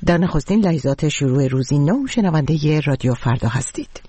در نخستین لحظات شروع روزی نو شنونده رادیو فردا هستید.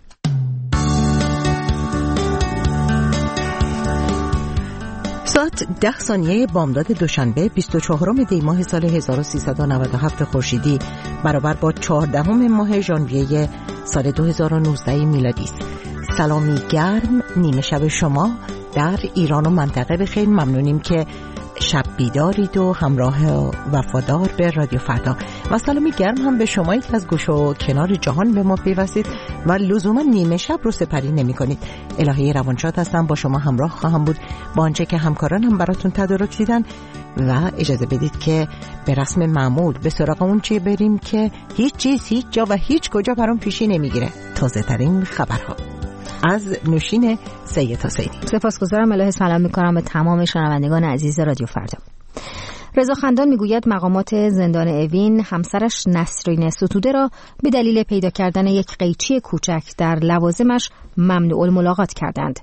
ساعت 10 ثانیه بامداد دوشنبه 24 دی ماه سال 1397 خورشیدی برابر با 14 ماه ژانویه سال 2019 میلادی است. سلامی گرم نیمه شب شما در ایران و منطقه بخیر. ممنونیم که شب بیدارید و همراه و وفادار به رادیو فردا و سلامی گرم هم به شما که از گوش و کنار جهان به ما پیوستید و لزوما نیمه شب رو سپری نمی کنید. الهه روانشاد هستم، با شما همراه خواهم بود با آنچه که همکاران هم براتون تدارک دیدن و اجازه بدید که به رسم معمول به سراغ اون چی بریم که هیچ چیز هیچ جا و هیچ کجا برام پیشی نمیگیره. تازه ترین خبرها از نوشین سید حسینی. سپاسگزارم. الهه سلام میکنم به تمام شنوندگان عزیز رادیو فردا. رضا خندان میگوید مقامات زندان اوین همسرش نسرین ستوده را به دلیل پیدا کردن یک قیچی کوچک در لوازمش ممنوع الملاقات کردند.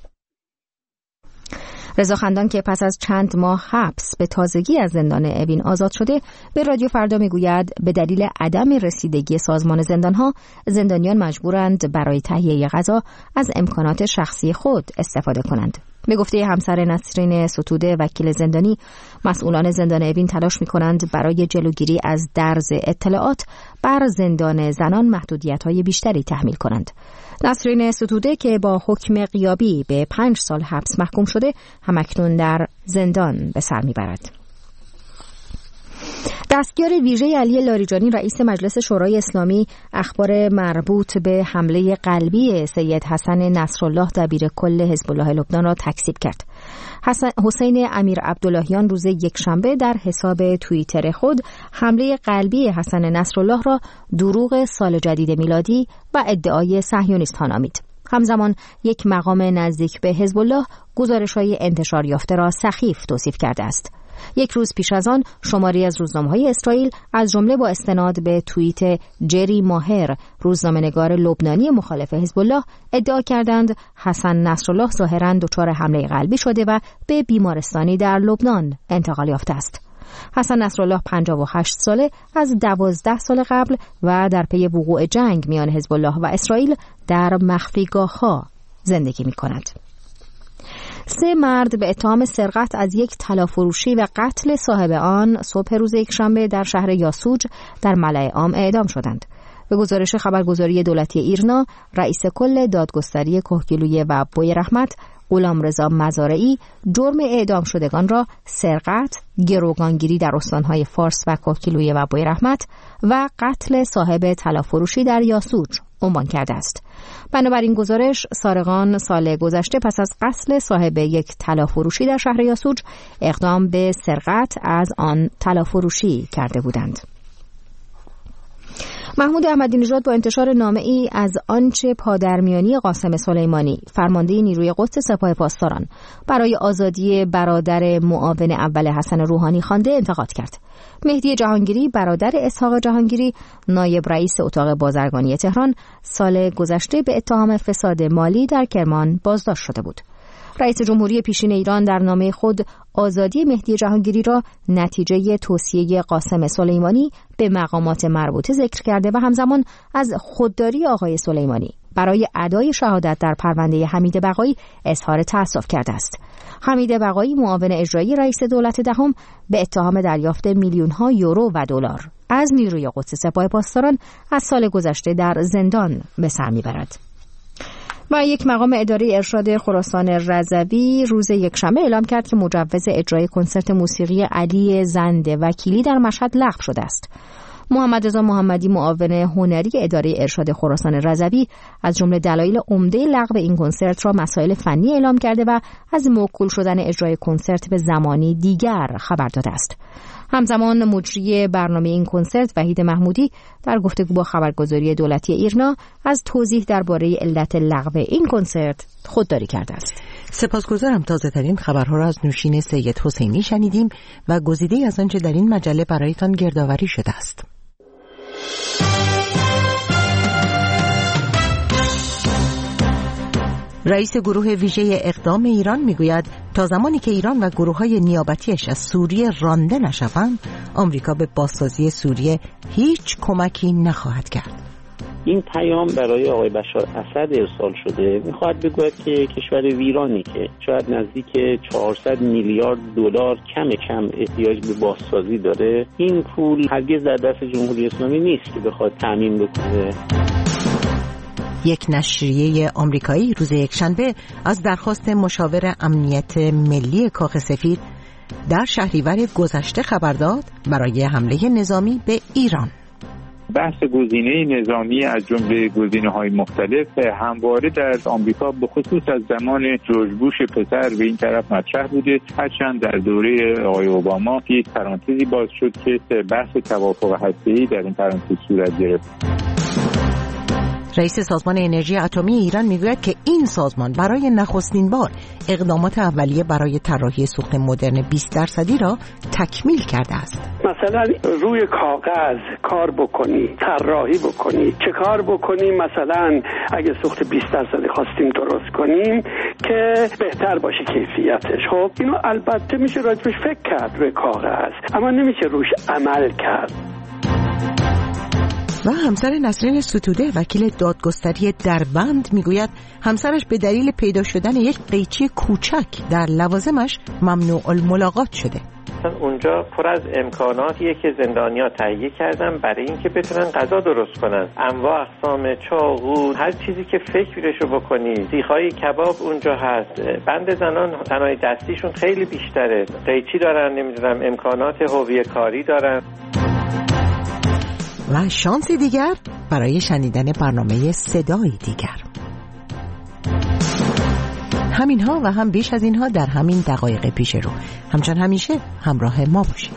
رضا خندان که پس از چند ماه حبس به تازگی از زندان اوین آزاد شده به رادیو فردا میگوید به دلیل عدم رسیدگی سازمان زندانها زندانیان مجبورند برای تهیه غذا از امکانات شخصی خود استفاده کنند. به گفته همسر نسرین ستوده وکیل زندانی، مسئولان زندان اوین تلاش می‌کنند برای جلوگیری از درز اطلاعات بر زندان زنان محدودیت‌های بیشتری تحمیل کنند. نسرین ستوده که با حکم غیابی به 5 سال حبس محکوم شده همکنون در زندان به سر میبرد. دستیار ویژه علی لاریجانی رئیس مجلس شورای اسلامی اخبار مربوط به حمله قلبی سید حسن نصرالله دبیر کل حزب الله لبنان را تکذیب کرد. حسین امیر عبداللهیان روز یکشنبه در حساب توییتر خود حمله قلبی حسن نصرالله را دروغ سال جدید میلادی و ادعای صهیونیست‌ها نامید. همزمان یک مقام نزدیک به حزب الله گزارش‌های انتشار یافته را سخیف توصیف کرده است. یک روز پیش از آن شماری از روزنامه‌های اسرائیل از جمله با استناد به توییت جری ماهر روزنامه‌نگار لبنانی مخالف حزب الله ادعا کردند حسن نصرالله ظاهراً دچار حمله قلبی شده و به بیمارستانی در لبنان انتقال یافته است. حسن نصرالله 58 ساله از 12 سال قبل و در پی وقوع جنگ میان حزب الله و اسرائیل در مخفیگاه‌ها زندگی می‌کند. 3 مرد به اتهام سرقت از یک طلافروشی و قتل صاحب آن صبح روز یکشنبه در شهر یاسوج در ملأ عام اعدام شدند. به گزارش خبرگزاری دولتی ایرنا، رئیس کل دادگستری کهگیلویه و بوی رحمت غلامرضا مزارعی جرم اعدام شدگان را سرقت، گروگانگیری در استانهای فارس و کهگیلویه و بوی رحمت و قتل صاحب طلافروشی در یاسوج عنوان کرده است. بنابراین گزارش، سارقان سال گذشته پس از قتل صاحب یک طلافروشی در شهر یاسوج اقدام به سرقت از آن طلافروشی کرده بودند. محمود احمدی نژاد با انتشار نامه‌ای از آنچه پادرمیانی قاسم سلیمانی فرمانده نیروی قدس سپاه پاسداران برای آزادی برادر معاون اول حسن روحانی خوانده انتقاد کرد. مهدی جهانگیری برادر اسحاق جهانگیری نایب رئیس اتاق بازرگانی تهران سال گذشته به اتهام فساد مالی در کرمان بازداشت شده بود. رئیس جمهوری پیشین ایران در نامه خود آزادی مهدی جهانگیری را نتیجه توصیه قاسم سلیمانی به مقامات مربوطه ذکر کرده و همزمان از خودداری آقای سلیمانی برای ادای شهادت در پرونده حمید بقایی اظهار تأسف کرده است. حمید بقایی معاون اجرایی رئیس دولت دهم به اتهام دریافت میلیون‌ها یورو و دلار از نیروی قدس سپاه پاسداران از سال گذشته در زندان به سر میبرد. و یک مقام اداره ارشاد خراسان رضوی روز یکشنبه اعلام کرد که مجوز اجرای کنسرت موسیقی علی زند وکیلی در مشهد لغو شده است. محمد رضا محمدی معاون هنری اداره ارشاد خراسان رضوی از جمله دلایل عمده لغو این کنسرت را مسائل فنی اعلام کرده و از موکول شدن اجرای کنسرت به زمانی دیگر خبر داده است. همزمان مجری برنامه این کنسرت وحید محمودی در گفتگو با خبرگزاری دولتی ایرنا از توضیح درباره علت لغو این کنسرت خودداری کرده است. سپاسگزارم. تازه ترین خبرها را از نوشین سید حسینی شنیدیم و گزیده از آنچه در این مجله برایتان گردآوری شده است. رئیس گروه ویژه اقدام ایران میگوید تا زمانی که ایران و گروه‌های نیابتیش از سوریه رانده نشوند، آمریکا به بازسازی سوریه هیچ کمکی نخواهد کرد. این پیام برای آقای بشار اسد ارسال شده. میخواهد بگوید که کشور ویرانی که شاید نزدیک 400 میلیارد دلار کم احتیاج به بازسازی داره، این پول هرگز در دست جمهوری اسلامی نیست که بخواد تامین بکنه. یک نشریه آمریکایی روز یکشنبه از درخواست مشاور امنیت ملی کاخ سفید در شهریور گذشته خبر داد برای حمله نظامی به ایران. بحث گزینه نظامی از جمله گزینه‌های مختلف همواره در آمریکا به خصوص از زمان جورج بوش پسر به این طرف مطرح بوده، هرچند در دوره آقای اوباما یک پرانتزی باز شد که بحث توافق هسته‌ای در این پرانتز صورت گرفت. رئیس سازمان انرژی اتمی ایران میگوید که این سازمان برای نخستین بار اقدامات اولیه برای طراحی سوخت مدرن 20% را تکمیل کرده است. مثلا روی کاغذ کار بکنی، طراحی بکنی، چه کار بکنیم؟ مثلا اگه سوخت 20% خواستیم درست کنیم که بهتر باشه کیفیتش. خب اینو البته میشه راجبش فکر کرد روی کاغذ، اما نمیشه روش عمل کرد. و همسر نسرین ستوده وکیل دادگستری دربند میگوید همسرش به دلیل پیدا شدن یک قیچی کوچک در لوازمش ممنوع الملاقات شده. اونجا پر از امکاناتیه که زندانیا تهیه کردن برای اینکه بتونن غذا درست کنن. انواع اقسام چاقو، هر چیزی که فکرشو بکنی، سیخای کباب اونجا هست. بند زنان صنایع دستیشون خیلی بیشتره، قیچی دارن، نمیدونم امکانات هویه کاری دارن. و شانس دیگر برای شنیدن برنامه صدای دیگر. همینها و هم بیش از اینها در همین دقایق پیش رو. همچنان همیشه همراه ما باشید.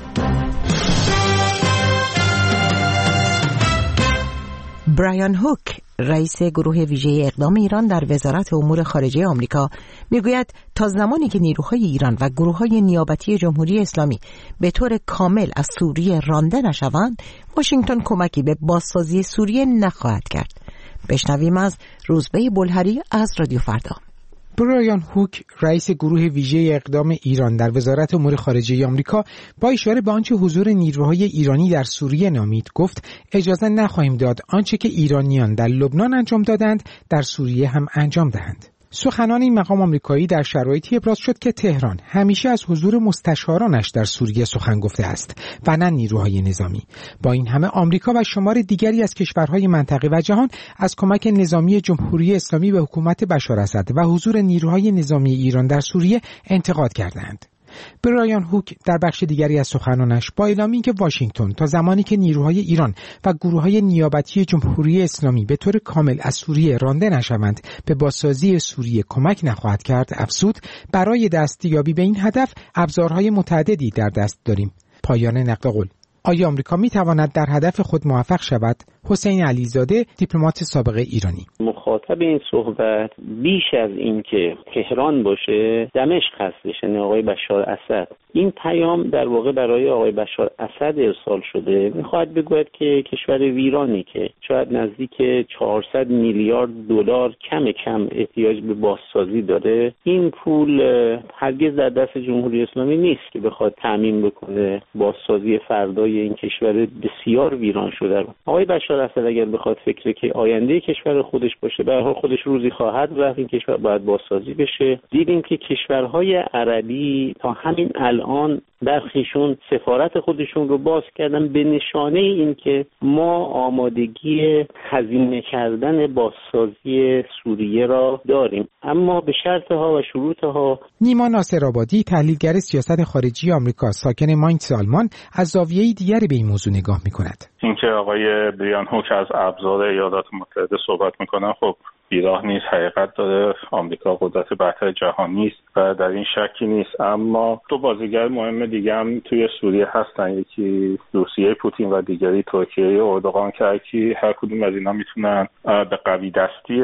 برایان هوک، رئیس گروه ویژه اقدام ایران در وزارت امور خارجه آمریکا، میگوید تا زمانی که نیروهای ایران و گروههای نیابتی جمهوری اسلامی به طور کامل از سوریه رانده نشوند، واشنگتن کمکی به بازسازی سوریه نخواهد کرد. بشنویم از روزبه بلهری از رادیو فردا. برایان هوک، رئیس گروه ویژه اقدام ایران در وزارت امور خارجه آمریکا، با اشاره به آنچه حضور نیروهای ایرانی در سوریه نامید، گفت اجازه نخواهیم داد آنچه که ایرانیان در لبنان انجام دادند در سوریه هم انجام دهند. سخنان این مقام آمریکایی در شرایطی ابراز شد که تهران همیشه از حضور مستشارانش در سوریه سخن گفته است و نه نیروهای نظامی. با این همه آمریکا و شمار دیگری از کشورهای منطقه و جهان از کمک نظامی جمهوری اسلامی به حکومت بشار اسد و حضور نیروهای نظامی ایران در سوریه انتقاد کردند. برایان هوک در بخش دیگری از سخنانش با اعلامی که واشنگتن تا زمانی که نیروهای ایران و گروههای نیابتی جمهوری اسلامی به طور کامل از سوریه رانده نشوند به بازسازی سوریه کمک نخواهد کرد، افزود برای دستیابی به این هدف ابزارهای متعددی در دست داریم. پایان نقد قول. آیا آمریکا می تواند در هدف خود موفق شود؟ حسین علیزاده، دیپلمات سابق ایرانی. مخاطب این صحبت بیش از این که تهران باشه، دمشق هستش، یعنی آقای بشار اسد. این پیام در واقع برای آقای بشار اسد ارسال شده. میخواهد بگوید که کشور ویرانی که شاید نزدیک 400 میلیارد دلار کم احتیاج به بازسازی داره، این پول هرگز در دست جمهوری اسلامی نیست که بخواد تامین بکنه بازسازی فردای این کشور بسیار ویران شده رو. آقای بشار اسد اگر بخواد فکر که آینده کشور خودش باشه، به هر حال خودش روزی خواهد رفت، این کشور باید بازسازی بشه. دیدیم که کشورهای عربی تا همین الان برخیشون سفارت خودشون رو باز کردن به نشانه این که ما آمادگی هزینه کردن بازسازی سوریه را داریم، اما به شرطها و شروطها. نیما ناصرآبادی، تحلیلگر سیاست خارجی آمریکا، ساکن ماینتس آلمان، از زاویه دیگری به این موضوع نگاه می‌کند. اینکه آقای برایان هوک از ابزار ایالات متحده صحبت می‌کنن، خب بیراه نیست، حقیقت داره. آمریکا قدرت برتر جهانی است و در این شکی نیست، اما دو بازیگر مهم دیگه هم توی سوریه هستن، یکی روسیه پوتین و دیگری ترکیه اردوغان، که هر کدوم از اینا میتونن به قوی دستی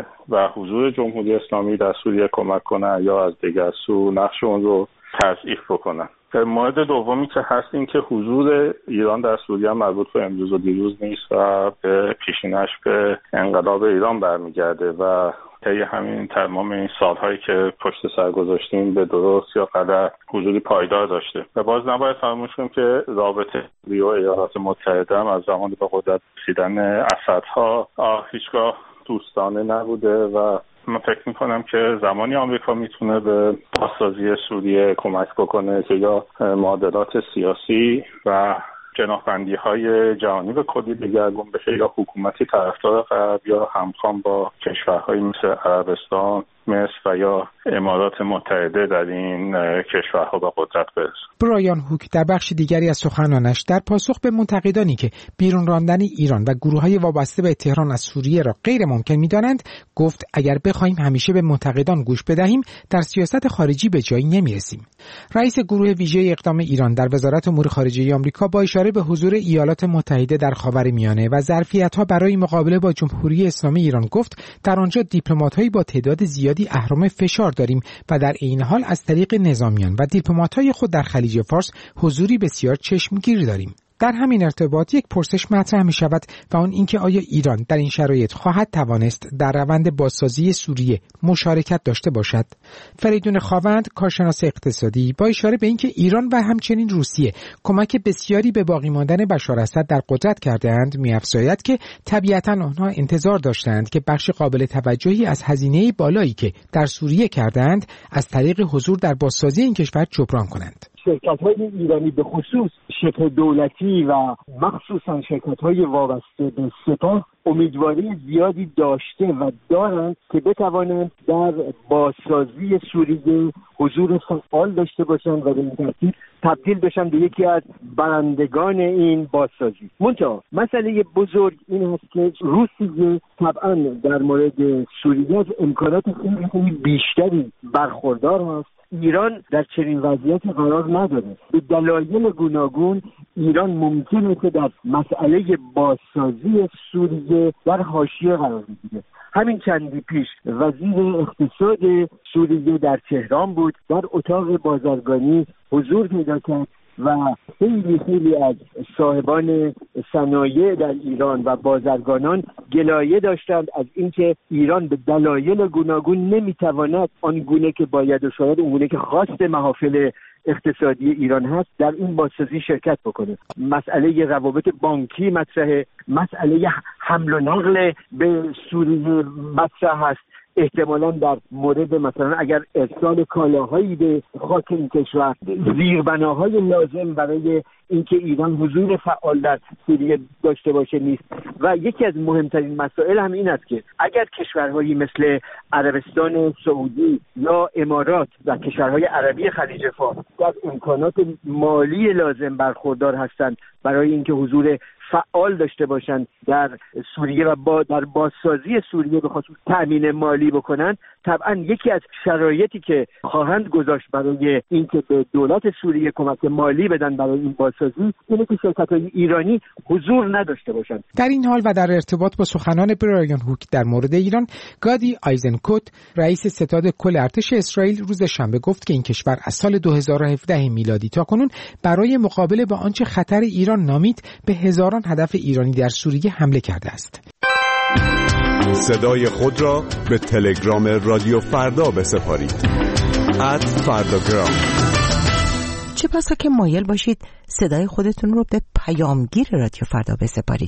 و حضور جمهوری اسلامی در سوریه کمک کنن یا از دیگر سو نقش اون رو تضعیف بکنن. مورد دومی که هست این که حضور ایران در سوریه مربوط به امروز و دیروز نیست و به پیشینش به انقلاب ایران برمیگرده و طی همین تمام این سالهایی که پشت سر گذاشتیم به درست یا غلط حضوری پایدار داشته و باز نباید فراموش کنیم که رابطه و ایالات متحده هم از زمانی به قدرت رسیدن اسدها هیچگاه دوستانه نبوده و من فکر میکنم که زمانی آمریکا میتونه به بازسازی سوریه کمک بکنه که یا معادلات سیاسی و جناح‌بندی‌های جهانی به کلی دگرگون بشه یا حکومتی طرفدار غرب یا همخوان با کشورهایی مثل عربستان، مصر و یا امارات متحده در این کشورها به قدرت برسه. برایان هوک در بخش دیگری از سخنانش در پاسخ به منتقدانی که بیرون راندن ایران و گروه‌های وابسته به تهران از سوریه را غیر ممکن می‌دانند، گفت اگر بخوایم همیشه به منتقدان گوش بدهیم در سیاست خارجی به جایی نمی‌رسیم. رئیس گروه ویژه اقدام ایران در وزارت امور خارجه آمریکا با اشاره به حضور ایالات متحده در خاورمیانه و ظرفیت‌ها برای مقابله با جمهوری اسلامی ایران گفت در آنجا دیپلمات‌هایی با تعداد زیادی اهرم فشار داریم و در این حال از طریق نظامیان و دیپلمات‌های خود در خلیج فارس حضوری بسیار چشمگیر داریم. در همین ارتباط یک پرسش مطرح می شود و آن اینکه آیا ایران در این شرایط خواهد توانست در روند بازسازی سوریه مشارکت داشته باشد؟ فریدون خاوند، کارشناس اقتصادی، با اشاره به اینکه ایران و همچنین روسیه کمک بسیاری به باقی ماندن بشار اسد در قدرت کرده‌اند، می‌افزاید که طبیعتاً آنها انتظار داشتند که بخش قابل توجهی از هزینه بالایی که در سوریه کردند از طریق حضور در بازسازی این کشور جبران کنند. شرکت‌های ایرانی به خصوص شبه دولتی و مخصوصاً شرکت‌های وابسته به سپاه امیدواری زیادی داشته و دارند که بتوانند در بازسازی سوریه حضور فعال داشته باشند و به این ترتیب تبدیل بشن به یکی از برندگان این بازسازی. منتها مسئله بزرگ این هست که روسیه طبعاً در مورد سوریه از امکانات خیلی بیشتری برخوردار هست. ایران در چنین وضعیتی قرار نداره. به دلایل گوناگون ایران ممکنه که در مسئله بازسازی سوریه در حاشیه قرار بگیره. همین چندی پیش وزیر اقتصاد سوریه در تهران بود، در اتاق بازرگانی حضور پیدا کرد و خیلی از صاحبان صنایع در ایران و بازرگانان گلایه داشتند از اینکه ایران به دلایل گوناگون نمیتواند آنگونه که باید و شاید اونگونه که خواست محافل اقتصادی ایران هست در این بازسازی شرکت بکنه. مسئله روابط بانکی مطرحه، مسئله حمل و نقل به سوریه مطرح هست. احتمالاً در مورد مثلا اگر ارسال کالاهایی به خاک این کشور، زیربناهای لازم برای اینکه ایران حضور فعال در سوریه داشته باشه نیست. و یکی از مهمترین مسائل هم این است که اگر کشورهایی مثل عربستان سعودی یا امارات و کشورهای عربی خلیج فارس در امکانات مالی لازم برخوردار هستند برای اینکه حضور فعال داشته باشند در سوریه و در بازسازی سوریه به خصوص تامین مالی بکنند، طبعا یکی از شرایطی که خواهند گذاشت برای اینکه به دولت سوریه کمک مالی بدن برای این بازسازی اینه که شرکت‌های ایرانی حضور نداشته باشند. در این حال و در ارتباط با سخنان برایان هوک در مورد ایران، گادی آیزنکوت، رئیس ستاد کل ارتش اسرائیل، روز شنبه گفت که این کشور از سال 2017 میلادی تا کنون برای مقابله با آنچه خطر ایران نامید به هزاران هدف ایرانی در سوریه حمله کرده است. صدای خود را به تلگرام رادیو فردا بسپارید. @فرdagram. چه بسا که مایل باشید صدای خودتون رو به پیامگیر رادیو فردا بسپارید.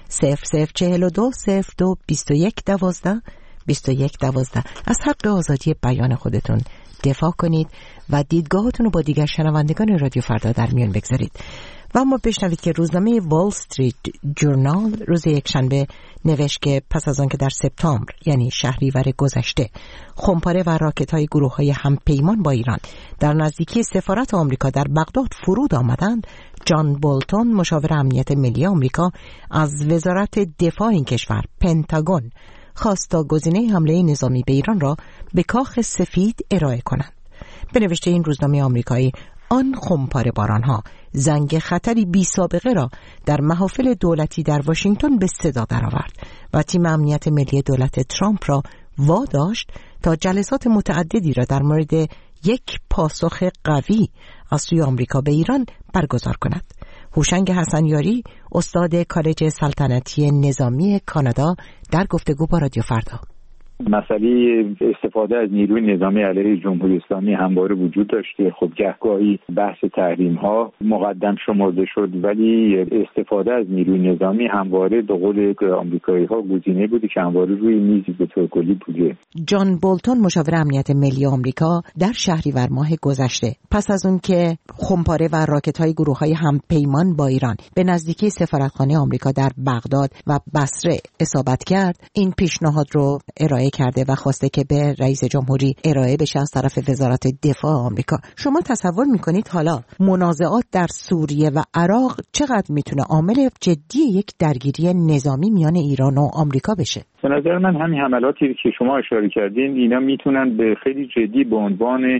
0042 02 21 12 21 12. از حق آزادی بیان خودتون دفاع کنید و دیدگاهتون رو با دیگر شنوندگان رادیو فردا در میان بگذارید. و اما بشنوید که روزنامه وال استریت جورنال روز یکشنبه نوشت که پس از آن که در سپتامبر یعنی شهریور گذشته خمپاره و راکت‌های گروه‌های همپیمان با ایران در نزدیکی سفارت آمریکا در بغداد فرود آمدند، جان بولتون مشاور امنیت ملی آمریکا از وزارت دفاع این کشور پنتاگون خواست تا گزینه حمله نظامی به ایران را به کاخ سفید ارائه کنند. به نوشته این روزنامه آمریکایی، آن خمپاره بارانها زنگ خطری بی سابقه را در محافل دولتی در واشنگتن به صدا درآورد و تیم امنیت ملی دولت ترامپ را واداشت تا جلسات متعددی را در مورد یک پاسخ قوی از سوی آمریکا به ایران برگزار کند. هوشنگ حسنیاری، استاد کالج سلطنتی نظامی کانادا، در گفتگو با رادیو فردا: مسئله استفاده از نیروی نظامی علیه جمهوری اسلامی همواره وجود داشته. خب گهگاهی بحث تحریم ها مقدم شمرده شد، ولی استفاده از نیروی نظامی همواره به قول آمریکایی ها گزینه بوده که همواره روی میز به طور کلی بوده. جان بولتون مشاور امنیت ملی آمریکا در شهریور ماه گذشته پس از اون که خمپاره و راکت‌های گروه‌های همپیمان با ایران به نزدیکی سفارتخانه آمریکا در بغداد و بصره اصابت کرد، این پیشنهاد رو ارائه کرده و خواسته که به رئیس جمهوری ارائه بشه از طرف وزارت دفاع آمریکا. شما تصور میکنید حالا منازعات در سوریه و عراق چقدر میتونه عامل جدی یک درگیری نظامی میان ایران و آمریکا بشه؟ به نظر من همین حملاتی که شما اشاره کردین اینا میتونن به خیلی جدی به عنوان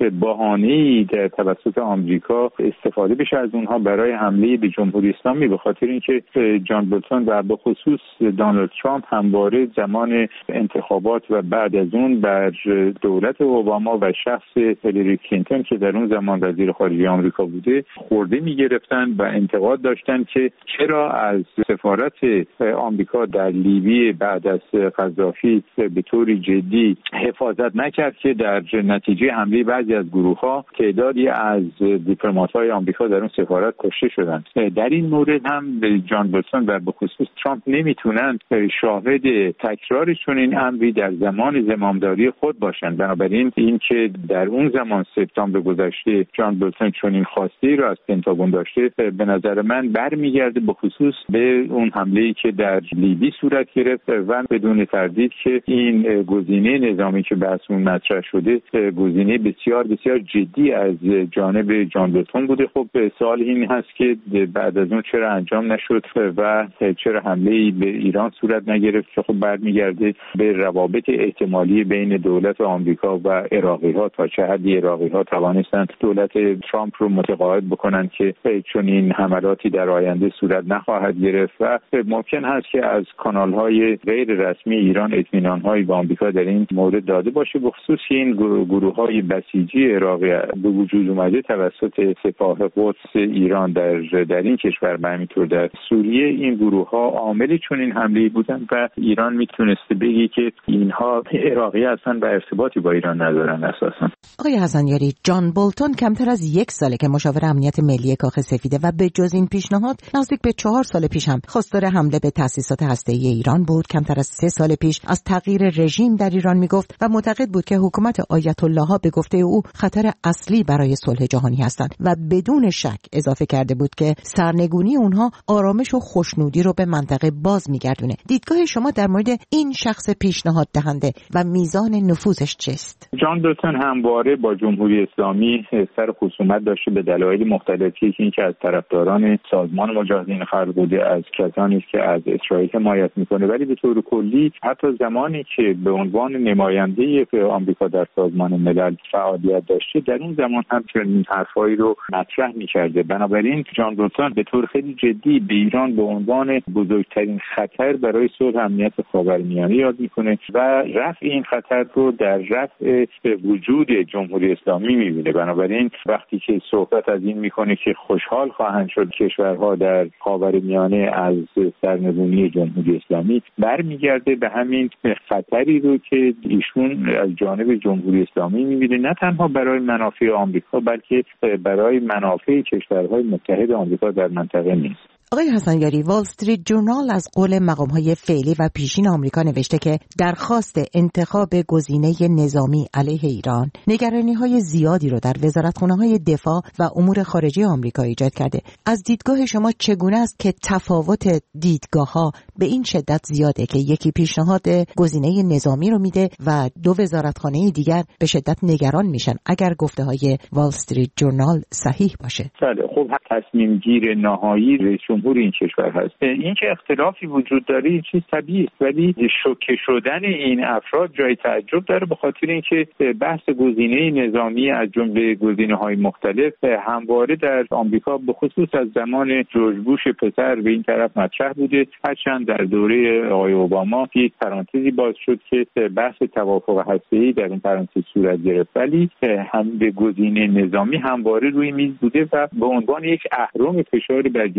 بهانه‌ای در توسط آمریکا استفاده بشه از اونها برای حمله به جمهوری اسلامی، به خاطر اینکه جان بولتون و به خصوص دونالد ترامپ همواره زمان انتخابات و بعد از اون بر دولت اوباما و شخص هیلاری کلینتون که در اون زمان وزیر خارجه آمریکا بوده خورده میگرفتن و انتقاد داشتن که چرا از سفارت آمریکا در لیبی بعد از قذافی به طور جدی حفاظت نکرد که در نتیجه حمله بعضی از گروه‌ها تعدادی از دیپلمات‌های آمریکا در اون سفارت کشته شدند. در این مورد هم جان بولتون و به خصوص ترامپ نمیتونن شاهد تکرار چنین امری در زمان زمامداری خود باشند. بنابراین این که در اون زمان سپتامبر گذشته جان بولتون چنین خواسته را از پنتاگون داشته، به نظر من برمیگرده به خصوص به اون حمله‌ای که در لیبی صورت گرفت و بدون تردید که این گزینه نظامی که بحث اون مطرح شده گزینه بسیار بسیار جدی از جانب جان بولتون بوده. خب سوال این هست که بعد از اون چرا انجام نشد و چرا حمله‌ای به ایران صورت نگرفت که خب برمیگرده به روابط احتمالی بین دولت آمریکا و عراقی‌ها، تا چه حدی عراقی‌ها توانستند دولت ترامپ رو متقاعد بکنن که چون این حملاتی در آینده صورت نخواهد گرفت و ممکن هست که از کانال‌های غیر رسمی ایران اطمینان‌هایی به آمریکا در این مورد داده باشه، به خصوص این گروه‌های بسیجی عراقی به وجود اومده توسط سپاه قدس ایران در این کشور و همینطور در سوریه. این گروه‌ها عامل چون این حمله بودن و ایران میتونسته بگی که اینها عراقی هستن و ارتباطی با ایران ندارن اساسا. آقای حسنیاری، جان بولتون کمتر از 1 ساله که مشاور امنیت ملی کاخ سفیده و به جز این پیشنهاد نزدیک به 4 سال پیش هم خواستار حمله به تأسیسات هسته‌ای ایران بود. کمتر از 3 سال پیش از تغییر رژیم در ایران میگفت و معتقد بود که حکومت آیت الله ها به گفته او خطر اصلی برای صلح جهانی هستند و بدون شک اضافه کرده بود که سرنگونی اونها آرامش و خوشنودی رو به منطقه باز میگردونه. دیدگاه شما در مورد این شخص پیشنهاد دهنده و میزان نفوذش چیست؟ جان بولتون همواره با جمهوری اسلامی سر خصومت داشته به دلایل مختلفی که اینکه از طرفداران سازمان مجاهدین خلق بوده، از کسانی که از اسرائیل حمایت میکنه، ولی به طور کلی حتی زمانی که به عنوان نماینده آمریکا در سازمان ملل فعالیت داشته در اون زمان هم چنین حرفایی رو مطرح میکرده. بنابراین جان بولتون به طور خیلی جدی به ایران به عنوان بزرگترین خطر برای صلح امنیت خاورمیانه یاد میکنه و رفع این خطر رو در رفع وجود جمهوری اسلامی میبینه. بنابراین وقتی که صحبت از این میکنه که خوشحال خواهند شد کشورها در خاورمیانه از سرنگونی جمهوری اسلامی، برمیگرده به همین خطری رو که ایشون از جانب جمهوری اسلامی میبینه، نه تنها برای منافع آمریکا بلکه برای منافع کشورهای متحد آمریکا در منطقه نیست. آقای حسنیاری، وال استریت جورنال از قول مقام‌های فعلی و پیشین آمریکا نوشته که درخواست انتخاب گزینه نظامی علیه ایران نگرانی‌های زیادی رو در وزارتخانه‌های دفاع و امور خارجه آمریکا ایجاد کرده. از دیدگاه شما چگونه است که تفاوت دیدگاه‌ها به این شدت زیاده که یکی پیشنهاد گزینه نظامی رو میده و دو وزارتخانه دیگر به شدت نگران میشن اگر گفته‌های وال استریت جورنال صحیح باشه؟ بله، خب تصمیم گیر نهایی رئیس جمهور این کشور هست. این که اختلافی وجود داره این چیز طبیعی است، ولی شوکه شدن این افراد جای تعجب داره، به خاطر اینکه بحث گزینه نظامی از جمله گزینه‌های مختلف همواره در آمریکا به خصوص از زمان جورج بوش پسر به این طرف مطرح بوده. هرچند در دوره آقای اوباما یک پرانتزی باز شد که بحث توافق هسته‌ای در این پرانتز صورت گرفت، ولی هم به گزینه نظامی همواره روی میز بوده و به عنوان یک اهرم فشار بر جمهوری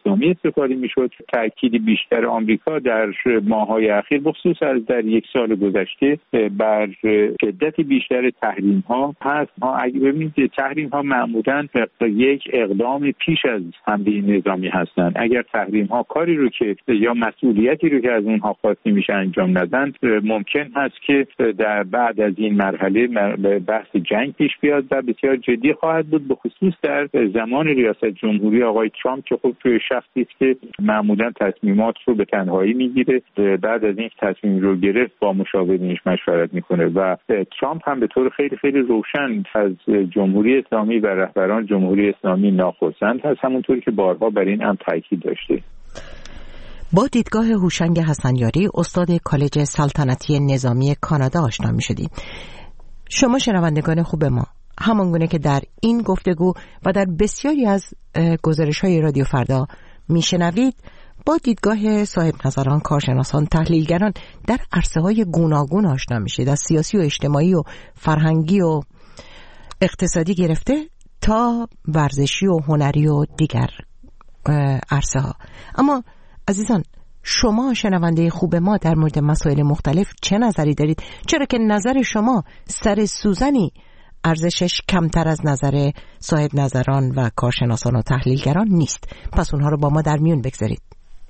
اسلامی استفاده میشد. تأکید بیشتر آمریکا در ماه‌های اخیر بخصوص از در یک سال گذشته بر شدت بیشتر تحریم ها هست. اگه ببینید تحریم ها معمولاً یک اقدام پیش از حمله نظامی هستند. اگر تحریم ها کاری رو که یا مسئولیتی رو که از اونها خواسته میشه انجام ندن، ممکن هست که در بعد از این مرحله بحث جنگ پیش بیاد و بسیار جدی خواهد بود، به خصوص در زمان ریاست جمهوری آقای ترامپ که خب توی شخصی است که معمولا تصمیمات رو به تنهایی میگیره. بعد از این تصمیم رو گرفت با مشاورینش مشورت میکنه و ترامپ هم به طور خیلی خیلی روشن از جمهوری اسلامی و رهبران جمهوری اسلامی ناخرسند هست، همونطوری که بارها بر این هم تاکید داشته. با دیدگاه هوشنگ حسنیاری، استاد کالج سلطنتی نظامی کانادا آشنا می‌شدیم. شما شنوندگان خوب ما، همانگونه که در این گفتگو و در بسیاری از گزارش‌های رادیو فردا میشنوید، با دیدگاه صاحب نظران، کارشناسان، تحلیلگران در عرصه‌های گوناگون آشنا میشید، از سیاسی و اجتماعی و فرهنگی و اقتصادی گرفته تا ورزشی و هنری و دیگر عرصه‌ها. اما عزیزان، شما شنونده خوب ما در مورد مسائل مختلف چه نظری دارید؟ چرا که نظر شما سر سوزنی ارزشش کمتر از نظر صاحب نظران و کارشناسان و تحلیلگران نیست. پس اونها رو با ما در میون بگذارید.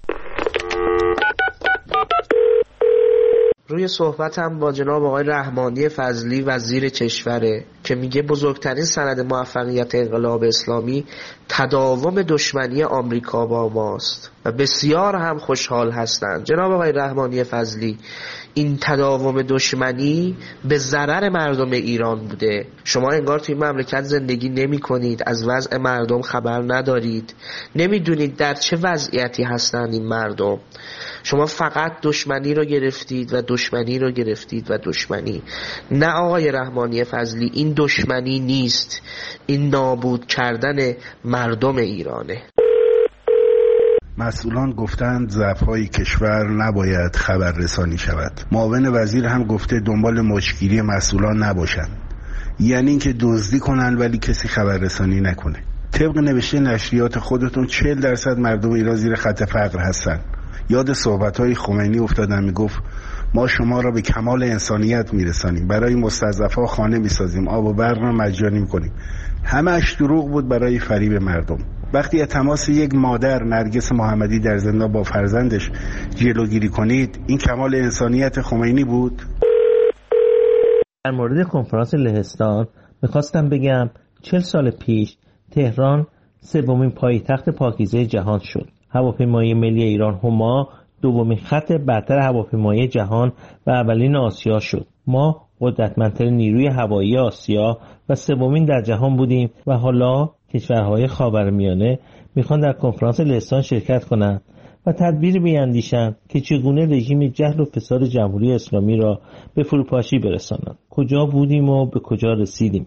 روی صحبتم با جناب آقای رحمانی فضلی وزیر کشوره که میگه بزرگترین سند موفقیت انقلاب اسلامی تداوم دشمنی آمریکا با ماست و بسیار هم خوشحال هستند. جناب آقای رحمانی فضلی، این تداوم دشمنی به ضرر مردم ایران بوده. شما انگار توی مملکت زندگی نمی کنید، از وضع مردم خبر ندارید، نمیدونید در چه وضعیتی هستن این مردم. شما فقط دشمنی رو گرفتید و دشمنی رو گرفتید و دشمنی. نه آقای رحمانی فضلی، این دشمنی نیست، این نابود کردن مردم ایرانه. مسئولان گفتند ضعف‌های کشور نباید خبررسانی شود. معاون وزیر هم گفته دنبال مچگیری مسئولان نباشند، یعنی اینکه دزدی کنن ولی کسی خبررسانی نکنه. طبق نوشته نشریات خودتون 40% مردم ایران زیر خط فقر هستن. یاد صحبت‌های خمینی افتادم، میگفت ما شما را به کمال انسانیت میرسانیم، برای مستضعفا خانه میسازیم، آب و برق را مجانی میکنیم. همه‌اش دروغ بود برای فریب مردم. وقتی از تماس یک مادر نرگس محمدی در زندان با فرزندش جلوگیری کنید، این کمال انسانیت خمینی بود؟ در مورد کنفرانس لهستان میخواستم بگم 40 سال پیش تهران سومین پایتخت پاکیزه جهان شد. هواپیمای ملی ایران هما دومین خط برتر هواپیمایی جهان و اولین آسیا شد. ما قدرتمندترین نیروی هوایی آسیا و سومین در جهان بودیم و حالا کشورهای خاورمیانه میخوان در کنفرانس لهستان شرکت کنند و تدبیر بیاندیشند که چگونه رژیم جهل و فساد جمهوری اسلامی را به فروپاشی برسانند. کجا بودیم و به کجا رسیدیم؟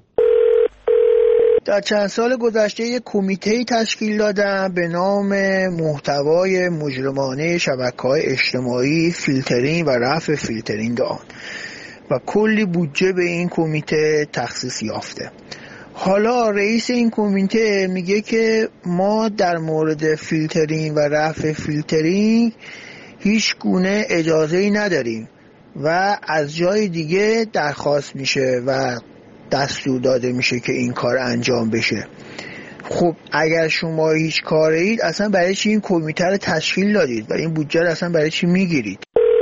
در چند سال گذشته یک کمیته‌ای تشکیل دادم به نام محتوای مجرمانه شبکه‌های اجتماعی، فیلترینگ و رفع فیلترینگ آن، و کلی بودجه به این کمیته تخصیص یافته. حالا رئیس این کمیته میگه که ما در مورد فیلترینگ و رفع فیلترینگ هیچ گونه اجازه‌ای نداریم و از جای دیگه درخواست میشه و دستور داده میشه که این کار انجام بشه. خب اگر شما هیچ کارید، اصلا برای چی این کمیته رو تشکیل دادید و این بودجه رو اصلا برای چی میگیرید؟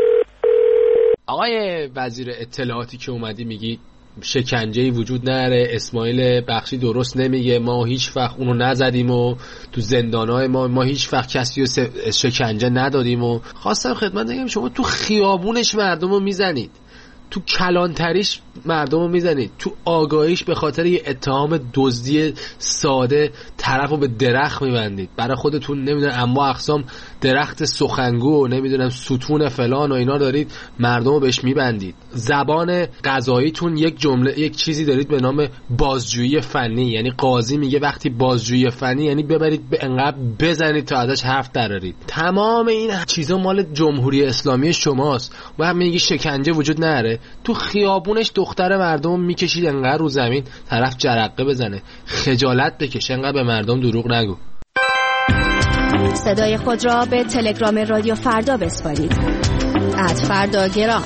آقای وزیر اطلاعاتی که اومدی میگی شکنجه‌ای وجود نداره، اسماعیل بخشی درست نمیگه، ما هیچ وقت اونو نزدیم و تو زندانهای ما هیچ وقت کسی رو شکنجه ندادیم و خواستم خدمت بگم شما تو خیابونش مردم رو میزنید، تو کلانتریش مردم رو میزنید، تو آگاهیش به خاطر یه اتهام دزدی ساده طرف رو به درخت میبندید، برای خودتون نمیدونم اما اقسام درخت سخنگو و نمیدونم ستون فلان و اینا دارید مردم رو بهش میبندید. زبان قضاییتون یک چیزی دارید به نام بازجویی فنی، یعنی قاضی میگه وقتی بازجویی فنی یعنی ببرید به انقدر بزنید تا ازش حرف درارید. تمام این چیزا مال جمهوری اسلامی شماست و هم میگی شکنجه وجود نداره. تو خیابونش دختر مردم میکشید انقدر رو زمین طرف جرقه بزنه. خجالت بکش، انقدر به مردم دروغ نگو. صدای خود را به تلگرام رادیو فردا بسپارید. @فرداگرام.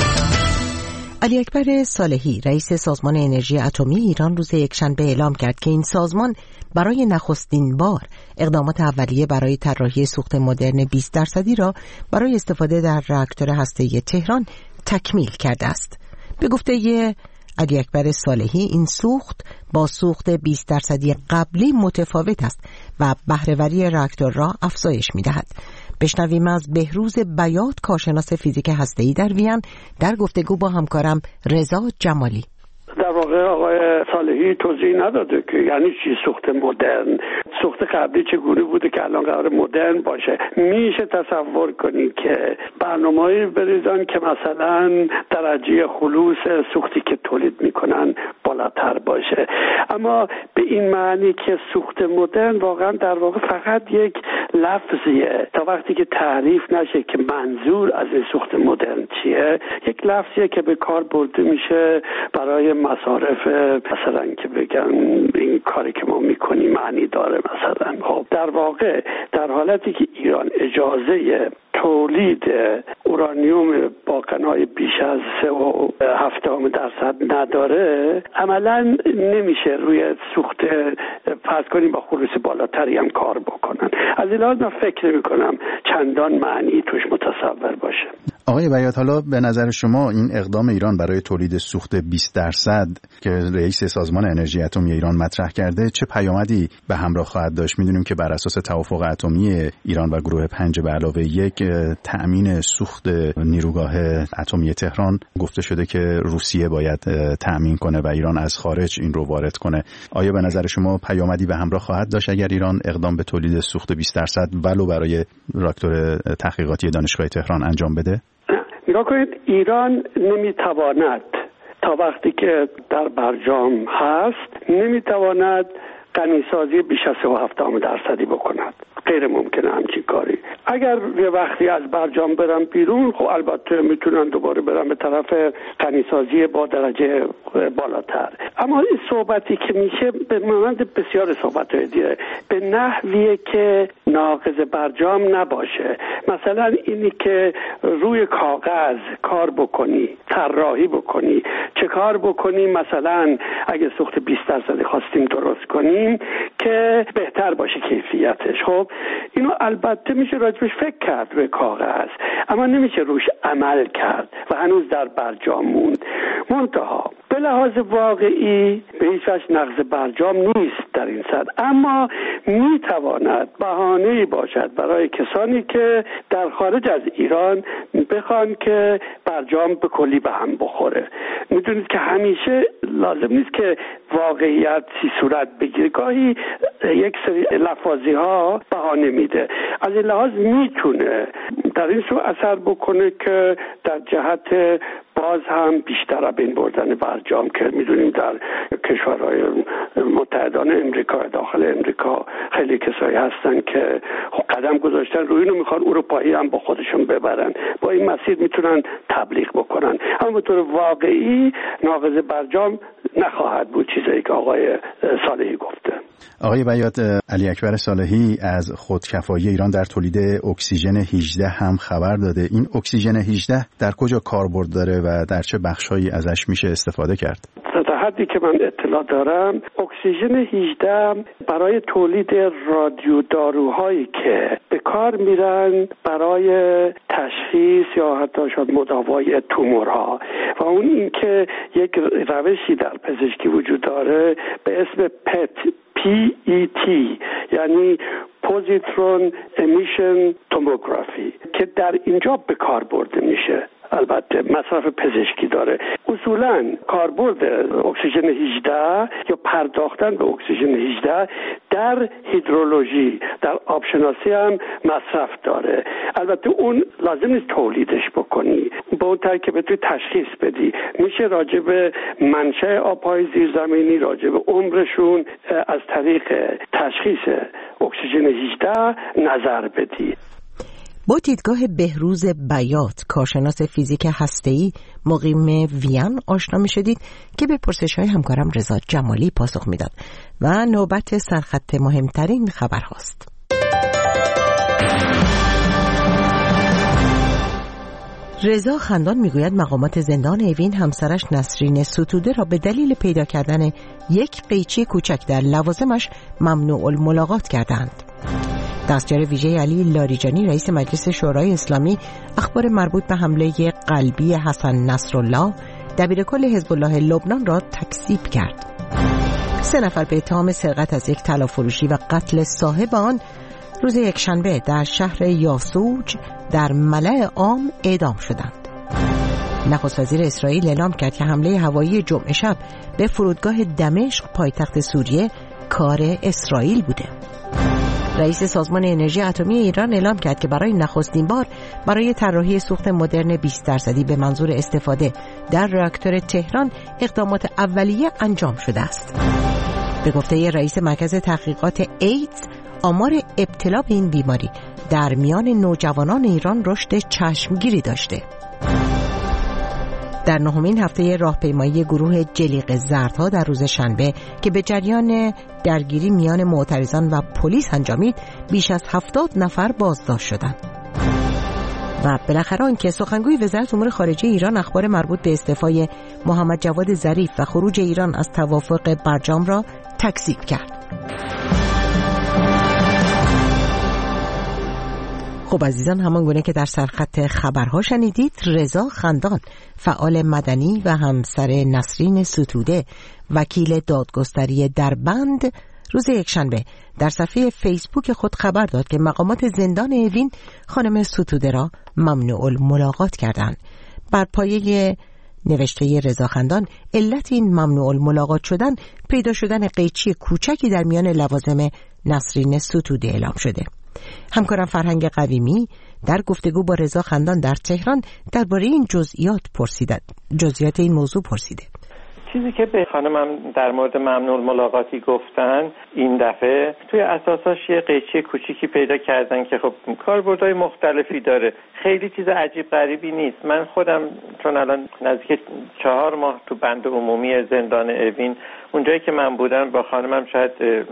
علی اکبر صالحی رئیس سازمان انرژی اتمی ایران روز یکشنبه اعلام کرد که این سازمان برای نخستین بار اقدامات اولیه برای طراحی سوخت مدرن 20% را برای استفاده در راکتور هسته‌ای تهران تکمیل کرده است. به گفته علی اکبر صالحی این سوخت با سوخت 20% قبلی متفاوت است و بهره‌وری راکتور را افزایش می‌دهد. بشنویم از بهروز بیات، کارشناس فیزیک هسته‌ای در وین، در گفتگو با همکارم رضا جمالی. در واقع آقای صالحی توضیح نداده که یعنی چی سوخت مدرن، سوخت قبلی چگونه بوده که الان قرار مدرن باشه. میشه تصور کنید که برنامه‌ای بریزن که مثلا درجه خلوص سوختی که تولید میکنن بالاتر باشه، اما به این معنی که سوخت مدرن واقعا در واقع فقط یک لفظیه تا وقتی که تعریف نشه که منظور از این سوخت مدرن چیه. یک لفظیه که به کار برده میشه برای مصارف، مثلا که بگن این کاری که ما میکنیم معنی داره مثلا. خب در واقع در حالتی که ایران اجازه تولید اورانیوم با غنای بیش از 3.7% نداره، عملا نمیشه روی سوخت فرض کنیم با خلوص بالاتری هم کار بکنن. از این لحاظ من فکر نمی‌کنم چندان معنی توش متصور باشه. آقای بیات، حالا به نظر شما این اقدام ایران برای تولید سوخت 20% که رئیس سازمان انرژی اتمی ایران مطرح کرده چه پیامدی به همراه خواهد داشت؟ می‌دونیم که بر اساس توافق اتمی ایران و گروه 5+1 تأمین سوخت نیروگاه اتمی تهران گفته شده که روسیه باید تأمین کنه و ایران از خارج این رو وارد کنه. آیا به نظر شما پیامدی به همراه خواهد داشت اگر ایران اقدام به تولید سوخت 20% ولو برای راکتور تحقیقاتی دانشگاه تهران انجام بده؟ نگاه کنید، ایران نمیتواند تا وقتی که در برجام هست نمیتواند غنیسازی بیش از 3.7% بکند. غیر ممکنه همچین کاری. اگر یه وقتی از برجام برن بیرون، خب البته میتونن دوباره برن به طرف غنیسازی با درجه بالاتر. اما این صحبتی که میشه به مانند بسیار صحبت‌های دیگه به نحویه که ناقض برجام نباشه. مثلا اینی که روی کاغذ کار بکنی، طراحی بکنی، چه کار بکنی، مثلا اگه سوخت 20% خواستیم درست کنیم که بهتر باشه کیفیتش. خب اینو البته میشه راجبش فکر کرد روی کاغذ، اما نمیشه روش عمل کرد و هنوز در برجام موند. منتها به لحاظ واقعی به هیچ وجه نقض برجام نیست در این سطح، اما میتواند بهانه‌ای باشد برای کسانی که در خارج از ایران بخوان که برجام به کلی به هم بخوره. میدونید که همیشه لازم نیست که واقعیت صورت بگیره، گاهی یک سری لفاظی ها بهانه میده. از این لحاظ میتونه در این سو اثر بکنه که در جهت باز هم بیشتر بین بردن برجام که میدونیم در کشورهای متحدان امریکا، داخل امریکا خیلی کسایی هستن که قدم گذاشتن روی اینو میخوان اروپایی هم با خودشون ببرن، با این مسیر میتونن تبلیغ بکنن. اما به طور واقعی ناقض برجام نخواهد بود چیزایی که آقای صالحی گفته. آقای بیات، علی اکبر صالحی از خودکفایی ایران در تولید اکسیژن 18 هم خبر داده. این اکسیژن 18 در کجا کاربرد داره و در چه بخش‌هایی ازش میشه استفاده کرد؟ تا حدی که من اطلاع دارم اکسیژن 18 برای تولید رادیوداروهایی که به کار میرن برای تشخیص یا حتی شاید مداوای تومورها و اون اینکه یک روشی در پزشکی وجود داره به اسم PET یعنی پوزیترون امیشن توموگرافی که در اینجا به کار برده میشه. البته مصرف پزشکی داره. اصولاً کاربرد اکسیژن 18 یا پرداختن به اکسیژن 18 در هیدرولوژی، در آبشناسی هم مصرف داره. البته اون لازم نیست تولیدش بکنی، با اون ترکیب توی تشخیص بدی. میشه راجع به منشأ آب‌های زیرزمینی، راجع به عمرشون از طریق تشخیص اکسیژن 18 نظر بدی. با دیدگاه بهروز بیات، کارشناس فیزیک هسته‌ای مقیم وین، آشنا می‌شدید که به پرسش‌های همکارم رضا جمالی پاسخ میداد و نوبت سرخط مهمترین خبرهاست. رضا خندان میگوید مقامات زندان اوین همسرش نسرین ستوده را به دلیل پیدا کردن یک قیچی کوچک در لوازمش ممنوع الملاقات کردند. دستیار ویژه علی لاریجانی رئیس مجلس شورای اسلامی اخبار مربوط به حمله قلبی حسن نصرالله دبیرکل حزب الله لبنان را تکذیب کرد. 3 نفر به اتهام سرقت از یک طلافروشی و قتل صاحب آن روز یکشنبه در شهر یاسوج در ملأ عام اعدام شدند. نخست وزیر اسرائیل اعلام کرد که حمله هوایی جمعه شب به فرودگاه دمشق پایتخت سوریه کار اسرائیل بوده. رئیس سازمان انرژی اتمی ایران اعلام کرد که برای نخستین بار برای طراحی سوخت مدرن 20% به منظور استفاده در راکتور تهران اقدامات اولیه انجام شده است. به گفته رئیس مرکز تحقیقات ایدز، آمار ابتلا به این بیماری در میان نوجوانان ایران رشد چشمگیری داشته. در 9مین هفته راهپیمایی گروه جلیق زردها در روز شنبه که به جریان درگیری میان معترضان و پلیس انجامید، بیش از 70 نفر بازداشت شدند. و بالاخره آنکه سخنگوی وزارت امور خارجه ایران اخبار مربوط به استعفای محمد جواد ظریف و خروج ایران از توافق برجام را تکذیب کرد. خب عزیزان، همان گونه که در سرخط خبرها شنیدید، رضا خندان فعال مدنی و همسر نسرین ستوده وکیل دادگستری دربند روز یکشنبه در صفحه فیسبوک خود خبر داد که مقامات زندان اوین خانم ستوده را ممنوع الملاقات کردند. بر پایه نوشته رضا خندان، علت این ممنوع الملاقات شدن پیدا شدن قیچی کوچکی در میان لوازم نسرین ستوده اعلام شده. همکارم فرهنگ قویمی در گفتگو با رضا خندان در تهران درباره این جزئیات این موضوع پرسیده. چیزی که به خانمم در مورد ممنوع ملاقاتی گفتن، این دفعه توی اساساش یه قیچی کوچیکی پیدا کردن که خب کاربردهای مختلفی داره. خیلی چیز عجیب غریبی نیست. من خودم چون الان نزدیک 4 ماه تو بند عمومی زندان اوین، اونجایی که من بودم با خانمم شاید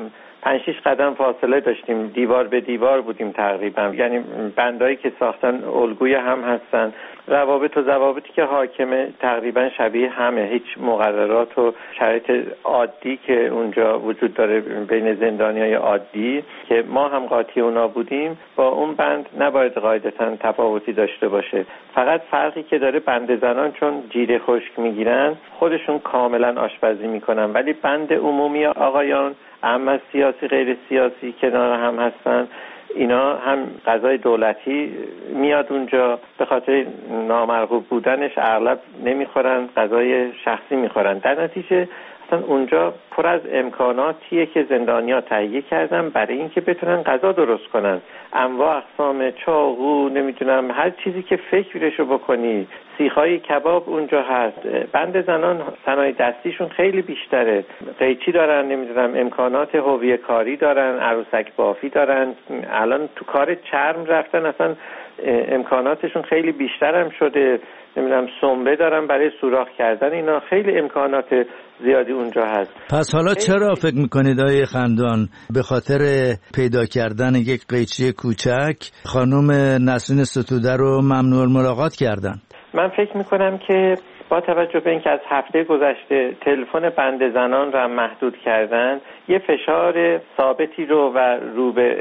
5-6 قدم فاصله داشتیم، دیوار به دیوار بودیم تقریبا. یعنی بندایی که ساختن الگوی هم هستن، روابط و ضوابطی که حاکمه تقریبا شبیه همه. هیچ مقررات و شرایط عادی که اونجا وجود داره بین زندانیای عادی که ما هم قاطی اونا بودیم، با اون بند نباید قاعدتاً تفاوتی داشته باشه. فقط فرقی که داره، بند زنان چون جیره خشک میگیرن خودشون کاملا آشپزی میکنن، ولی بند عمومی آقایان اما سیاسی غیر سیاسی کنار هم هستن. اینا هم غذای دولتی میاد اونجا، به خاطر نامرغوب بودنش اغلب نمیخورن، غذای شخصی میخورن. در نتیجه اصلا اونجا پر از امکاناتیه که زندانیا تهیه کردن برای اینکه بتونن غذا درست کنن. انواع اقسام چاقو، نمیدونم هر چیزی که فکرشو بکنی، سیخای کباب اونجا هست. بند زنان صنایع دستیشون خیلی بیشتره، قیچی دارن، نمیدونم امکانات هویه کاری دارن، عروسک بافی دارن، الان تو کار چرم رفتن، اصلا امکاناتشون خیلی بیشتر هم شده. نمیدونم سنبه دارن برای سوراخ کردن، اینا خیلی امکانات زیادی اونجا هست. پس حالا چرا فکر میکنید آقای خندان به خاطر پیدا کردن یک قیچی کوچک خانم نسرین ستوده رو ممنوع الملاقات کردن؟ من فکر میکنم که با توجه به اینکه از هفته گذشته تلفن بند زنان را محدود کردن، یه فشار ثابتی رو و رو به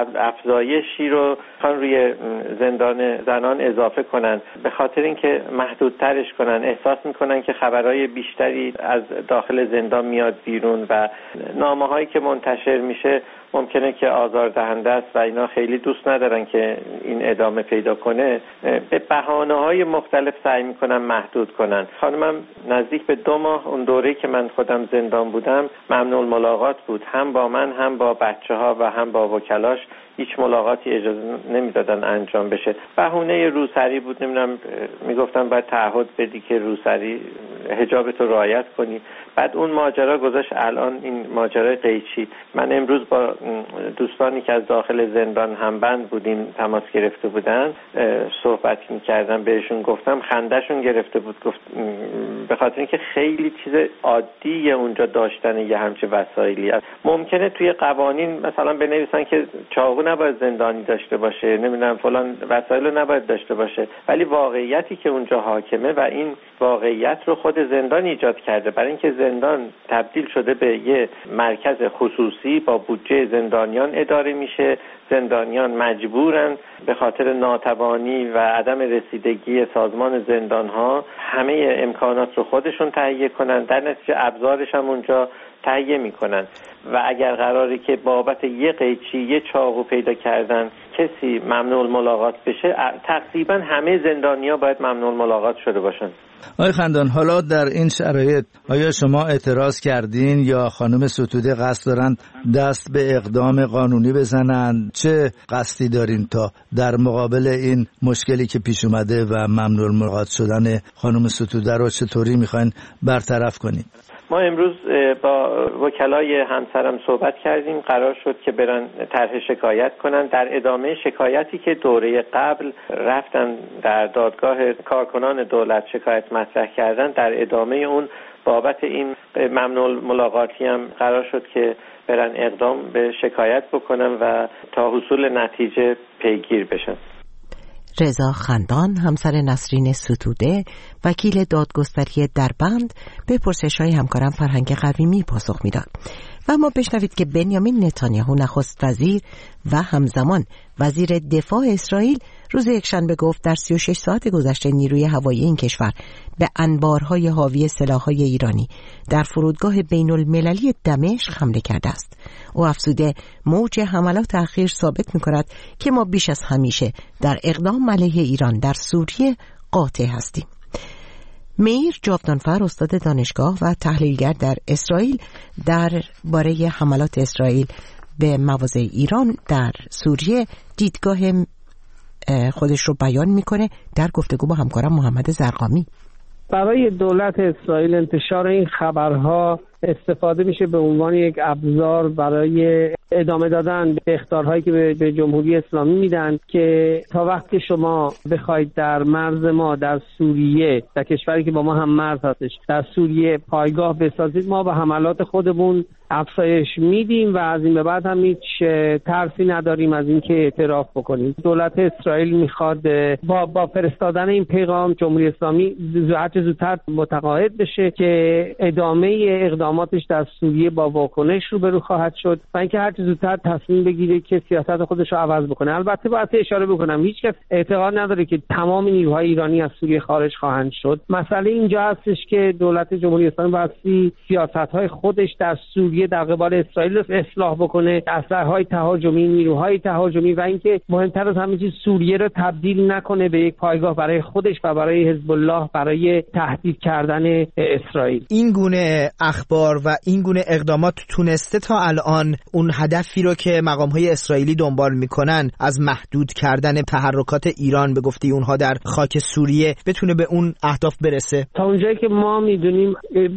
افزایشی رو روی زندان زنان اضافه کنن، به خاطر اینکه محدودترش کنن. احساس میکنن که خبرهای بیشتری از داخل زندان میاد بیرون و نامه‌هایی که منتشر میشه ممکنه که آزاردهنده است و اینا خیلی دوست ندارن که این ادامه پیدا کنه. به بهانه‌های مختلف سعی میکنن محدود کنن. خانمم نزدیک به 2 ماه اون دوره‌ای که من خودم زندان بودم ممنوع الملاقات بود، هم با من هم با بچه‌ها و هم با وکلاش. هیچ ملاقاتی اجازه نمیدادن انجام بشه. بهونه روسری بود، نمیدونم میگفتن باید تعهد بدی که روسری حجابتو رعایت کنی. بعد اون ماجرا گذاشت الان این ماجرای قیچی. من امروز با دوستانی که از داخل زندان همبند بودیم تماس گرفته بودن، صحبت می‌کردم، بهشون گفتم، خندهشون گرفته بود. گفت به خاطر اینکه خیلی چیز عادیه اونجا داشتن یه همچین وسایلی. ممکنه توی قوانین مثلا بنویسن که چاقو نباید زندانی داشته باشه، نمیدونم فلان وسایل رو نباید داشته باشه، ولی واقعیتی که اونجا حاکمه و این واقعیت رو خود زندان ایجاد کرده، برای اینکه زندان تبدیل شده به یه مرکز خصوصی با بودجه زندانیان اداره میشه. زندانیان مجبورن به خاطر ناتوانی و عدم رسیدگی سازمان زندانها همه امکانات رو خودشون تهیه کنن، در نتیجه ابزارش هم اونجا تهیه میکنن و اگر قراره که بابت یه قیچی یه چاقو پیدا کردن کسی ممنوع الملاقات بشه، تقریبا همه زندانیا باید ممنوع الملاقات شده باشن. آقای خندان، حالا در این شرایط آیا شما اعتراض کردین یا خانم ستوده قصد دارن دست به اقدام قانونی بزنن؟ چه قصدی دارین تا در مقابل این مشکلی که پیش اومده و ممنوع الملاقات شدن خانم ستوده رو چطوری میخواین برطرف کنین؟ ما امروز با وکلای همسرم صحبت کردیم، قرار شد که برن طرح شکایت کنن. در ادامه شکایتی که دوره قبل رفتن در دادگاه کارکنان دولت شکایت مطرح کردن، در ادامه اون بابت این ممنوع ملاقاتی هم قرار شد که برن اقدام به شکایت بکنن و تا حصول نتیجه پیگیر بشن. رضا خندان، همسر نسرین ستوده، وکیل دادگستری دربند، به پرسش‌های همکارم فرهنگ قویمی پاسخ می‌داد. و ما بشنوید که بنیامین نتانیاهو نخست وزیر و همزمان وزیر دفاع اسرائیل روز یکشنبه گفت در 36 ساعت گذشته نیروی هوایی این کشور به انبارهای حاوی سلاح‌های ایرانی در فرودگاه بین‌المللی دمشق حمله کرده است. او افزوده موج حملات اخیر ثابت می‌کند که ما بیش از همیشه در اقدام علیه ایران در سوریه قاطع هستیم. میر جاودانفر، استاد دانشگاه و تحلیلگر در اسرائیل، درباره حملات اسرائیل به مواضع ایران در سوریه دیدگاه خودش رو بیان میکنه در گفتگو با همکارم محمد زرقامی. برای دولت اسرائیل انتشار این خبرها استفاده میشه به عنوان یک ابزار برای ادامه دادن به اخطارهایی که به جمهوری اسلامی میدن که تا وقتی شما بخواید در مرز ما در سوریه، در کشوری که با ما هم مرز هستش، در سوریه پایگاه بسازید، ما به حملات خودمون افزایش میدیم و از این به بعد هم هیچ ترسی نداریم از اینکه اعتراف بکنیم. دولت اسرائیل میخواد با فرستادن این پیغام جمهوری اسلامی هرچه زودتر متقاعد بشه که ادامه اقداماتش در سوریه با واکنش روبرو خواهد شد و اینکه هرچه زودتر تصمیم بگیره که سیاست خودش رو عوض بکنه. البته باید اشاره بکنم هیچ کس اعتقاد نداره که تمام نیروهای ایرانی از سوریه خارج خواهند شد. مسئله اینجا هستش که دولت جمهوری اسلامی باید سیاست‌های خودش در سوریه در قبال اسرائیل اصلاح بکنه، اسلحه‌های تهاجمی، نیروهای تهاجمی و اینکه مهمتر از همه چیز سوریه رو تبدیل نکنه به یک پایگاه برای خودش و برای حزب الله برای تهدید کردن اسرائیل. این گونه اخبار و این گونه اقدامات تونسته تا الان اون هدفی رو که مقام‌های اسرائیلی دنبال میکنن از محدود کردن تحرکات ایران به گفته اونها در خاک سوریه بتونه به اون اهداف برسه؟ تا اونجایی که ما میدونیم،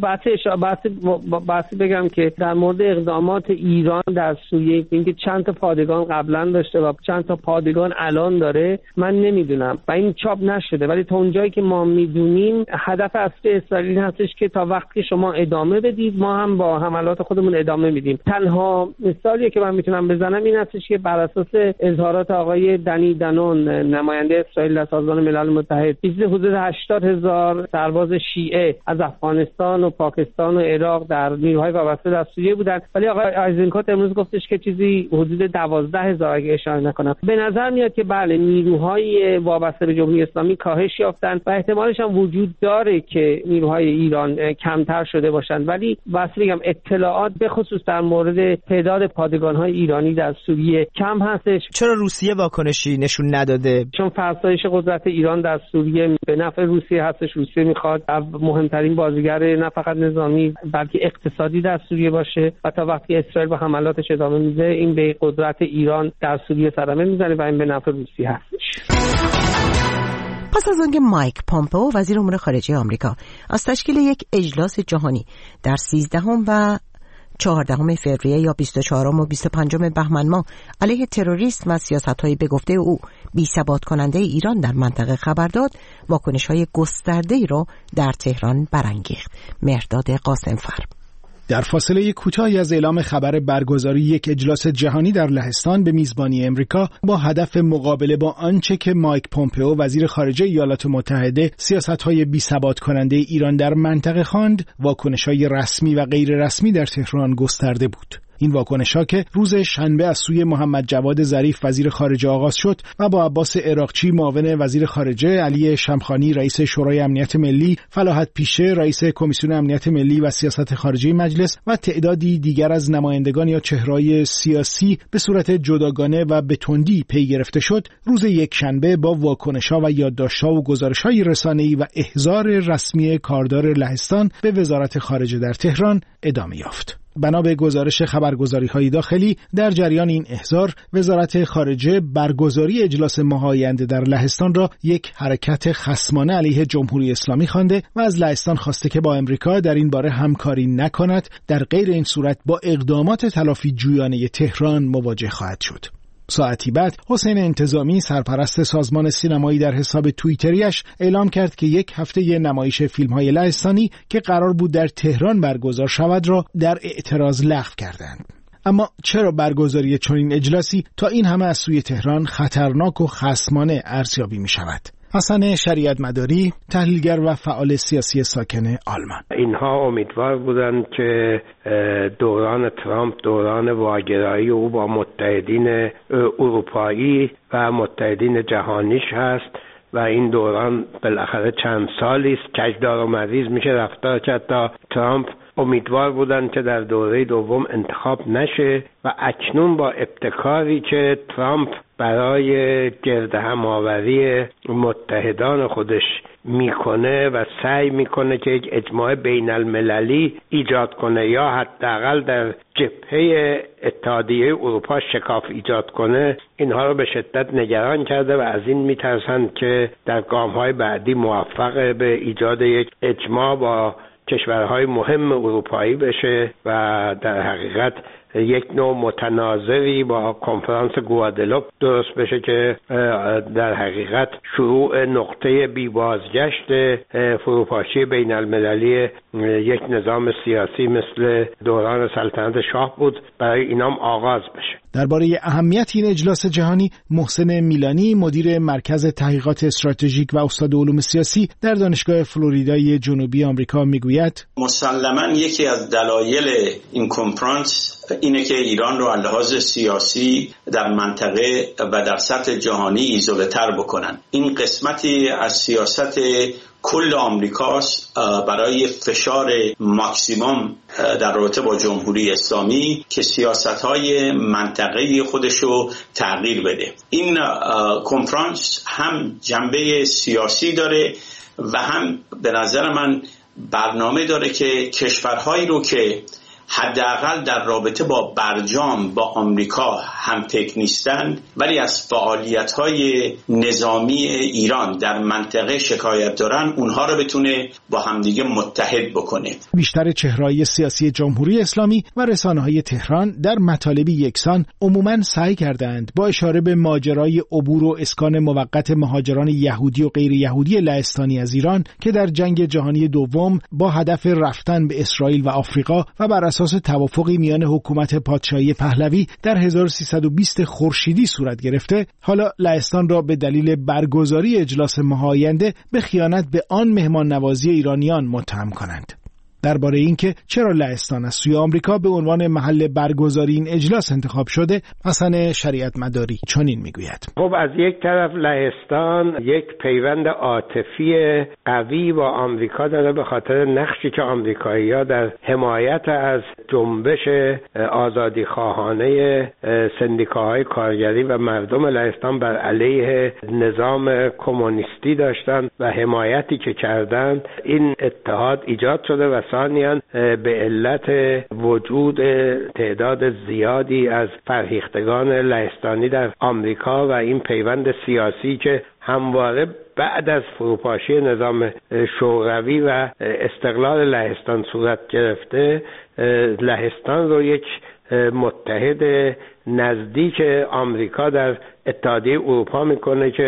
بحثی بگم که در مورد اقدامات ایران در سوریه اینکه چند تا پادگان قبلا داشته و چند تا پادگان الان داره من نمیدونم و این چاپ نشده، ولی تا اونجایی که ما میدونیم هدف اصلی اسرائیل هستش که تا وقتی شما ادامه بدید ما هم با حملات خودمون ادامه میدیم. تنها مثالی که من میتونم بزنم این هستش که بر اساس اظهارات آقای دنی دنون، نماینده اسرائیل در سازمان ملل متحد، حدود 80,000 سرباز شیعه از افغانستان و پاکستان و عراق در نیروهای وابسته در سوریه بودن، ولی آقای آیزنکوت امروز گفتش که چیزی حدود 12,000 اگه اشاره نکنم. به نظر میاد که بله نیروهای وابسته به جمهوری اسلامی کاهش یافتن و احتمالش هم وجود داره که نیروهای ایران کمتر شده باشند، ولی واسه بگم اطلاعات به خصوص در مورد تعداد پادگان‌های ایرانی در سوریه کم هستش. چرا روسیه واکنشی نشون نداده؟ چون فرسایش قدرت ایران در سوریه به نفع روسیه هستش. روسیه میخواد مهمترین بازیگر نه فقط نظامی بلکه اقتصادی در سوریه باشه و تا وقتی اسرائیل با حملاتش ادامه میده این به قدرت ایران در سوریه صدمه میزنه و این به نفع روسیه هستش. پس از آنکه مایک پامپئو وزیر امور خارجه آمریکا از تشکیل یک اجلاس جهانی در 13 و 14 فوریه یا 24 و 25 بهمن ماه علیه تروریسم و سیاست‌های به گفته او بی‌ثبات کننده ایران در منطقه خبر داد، واکنش‌های گسترده‌ای را در تهران برانگیخت. مهرداد قاسمفر. در فاصله کوتاهی از اعلام خبر برگزاری یک اجلاس جهانی در لهستان به میزبانی امریکا با هدف مقابله با آنچه که مایک پومپئو وزیر خارجه ایالات متحده سیاست‌های بی‌ثبات کننده ایران در منطقه خواند، واکنش‌های رسمی و غیر رسمی در تهران گسترده بود. این واکنش‌ها که روز شنبه از سوی محمد جواد ظریف وزیر خارجه آغاز شد و با عباس عراقچی معاون وزیر خارجه، علی شمخانی رئیس شورای امنیت ملی، فلاحت پیشه رئیس کمیسیون امنیت ملی و سیاست خارجی مجلس و تعدادی دیگر از نمایندگان یا چهره‌های سیاسی به صورت جداگانه و به تندی پی گرفته شد، روز یکشنبه با واکنش‌ها و یادداشت‌ها و گزارش‌های رسانه‌ای و احضار رسمی کاردار لهستان به وزارت خارجه در تهران ادامه یافت. بنا به گزارش خبرگزاری‌های داخلی، در جریان این احضار وزارت خارجه برگزاری اجلاس ماه آینده در لهستان را یک حرکت خصمانه علیه جمهوری اسلامی خوانده و از لهستان خواسته که با امریکا در این باره همکاری نکند، در غیر این صورت با اقدامات تلافی جویانه تهران مواجه خواهد شد. ساعتی بعد حسین انتظامی سرپرست سازمان سینمایی در حساب توییتریش اعلام کرد که یک هفته نمایش فیلم‌های لهستانی که قرار بود در تهران برگزار شود را در اعتراض لغو کردند. اما چرا برگزاری چنین اجلاسی تا این همه از سوی تهران خطرناک و خصمانه ارزیابی می شود؟ حسن شریعت مداری، تحلیلگر و فعال سیاسی ساکن آلمان: اینها امیدوار بودند که دوران ترامپ دوران واگرایی او با متحدین اروپایی و متحدین جهانیش هست و این دوران بالاخره چند سالی است کجدار و مریض میشه رفتار کرد تا ترامپ. امیدوار بودند که در دوره دوم انتخاب نشه و اکنون با ابتکاری که ترامپ برای گرد همآوری متحدان خودش میکنه و سعی میکنه که یک اجماع بین المللی ایجاد کنه یا حداقل در جبهه اتحادیه اروپا شکاف ایجاد کنه، اینها رو به شدت نگران کرده و از این میترسند که در گام‌های بعدی موفق به ایجاد یک اجماع با کشورهای مهم اروپایی بشه و در حقیقت یک نوع متناظری با کنفرانس گوادلوپ درست بشه که در حقیقت شروع نقطه بی بازگشت فروپاشی بین المللی یک نظام سیاسی مثل دوران سلطنت شاه بود برای اینام آغاز بشه. درباره اهمیت این اجلاس جهانی، محسن میلانی مدیر مرکز تحقیقات استراتژیک و استاد علوم سیاسی در دانشگاه فلوریدای جنوبی آمریکا میگوید: مسلماً یکی از دلایل این کنفرانس اینه که ایران رو از لحاظ سیاسی در منطقه و در سطح جهانی ایزوله تر بکنن. این قسمتی از سیاست کل آمریکاست برای فشار ماکسیموم در رابطه با جمهوری اسلامی که سیاست‌های منطقه‌ای خودشو تغییر بده. این کنفرانس هم جنبه سیاسی داره و هم به نظر من برنامه داره که کشورهایی رو که حداقل در رابطه با برجام با آمریکا هم فکر نیستند ولی از فعالیت‌های نظامی ایران در منطقه شکایت دارن، اونها رو بتونه با همدیگه متحد بکنه. بیشتر چهره‌های سیاسی جمهوری اسلامی و رسانه‌های تهران در مطالبی یکسان عموماً سعی کردند با اشاره به ماجرای عبور و اسکان موقت مهاجران یهودی و غیر یهودی لهستانی از ایران که در جنگ جهانی دوم با هدف رفتن به اسرائیل و آفریقا و بر اساس توافقی میان حکومت پادشاهی پهلوی در 1320 خورشیدی صورت گرفته، حالا لهستان را به دلیل برگزاری اجلاس ماه آینده به خیانت به آن مهمان نوازی ایرانیان متهم کنند. درباره اینکه چرا لهستان از سوی آمریکا به عنوان محل برگزاری این اجلاس انتخاب شده، حسن شریعت مداری چنین میگوید: خب از یک طرف لهستان یک پیوند عاطفی قوی با آمریکا داره به خاطر نقشی که آمریکایی‌ها در حمایت از جنبش آزادیخواهانه سندیکاهای کارگری و مردم لهستان بر علیه نظام کمونیستی داشتند و حمایتی که کردند این اتحاد ایجاد شده و ثانیاً به علت وجود تعداد زیادی از فرهیختگان لهستانی در آمریکا و این پیوند سیاسی که همواره بعد از فروپاشی نظام شوروی و استقلال لهستان صورت گرفته، لهستان رو یک متحد نزدیک آمریکا در اتحادیه اروپا میکنه که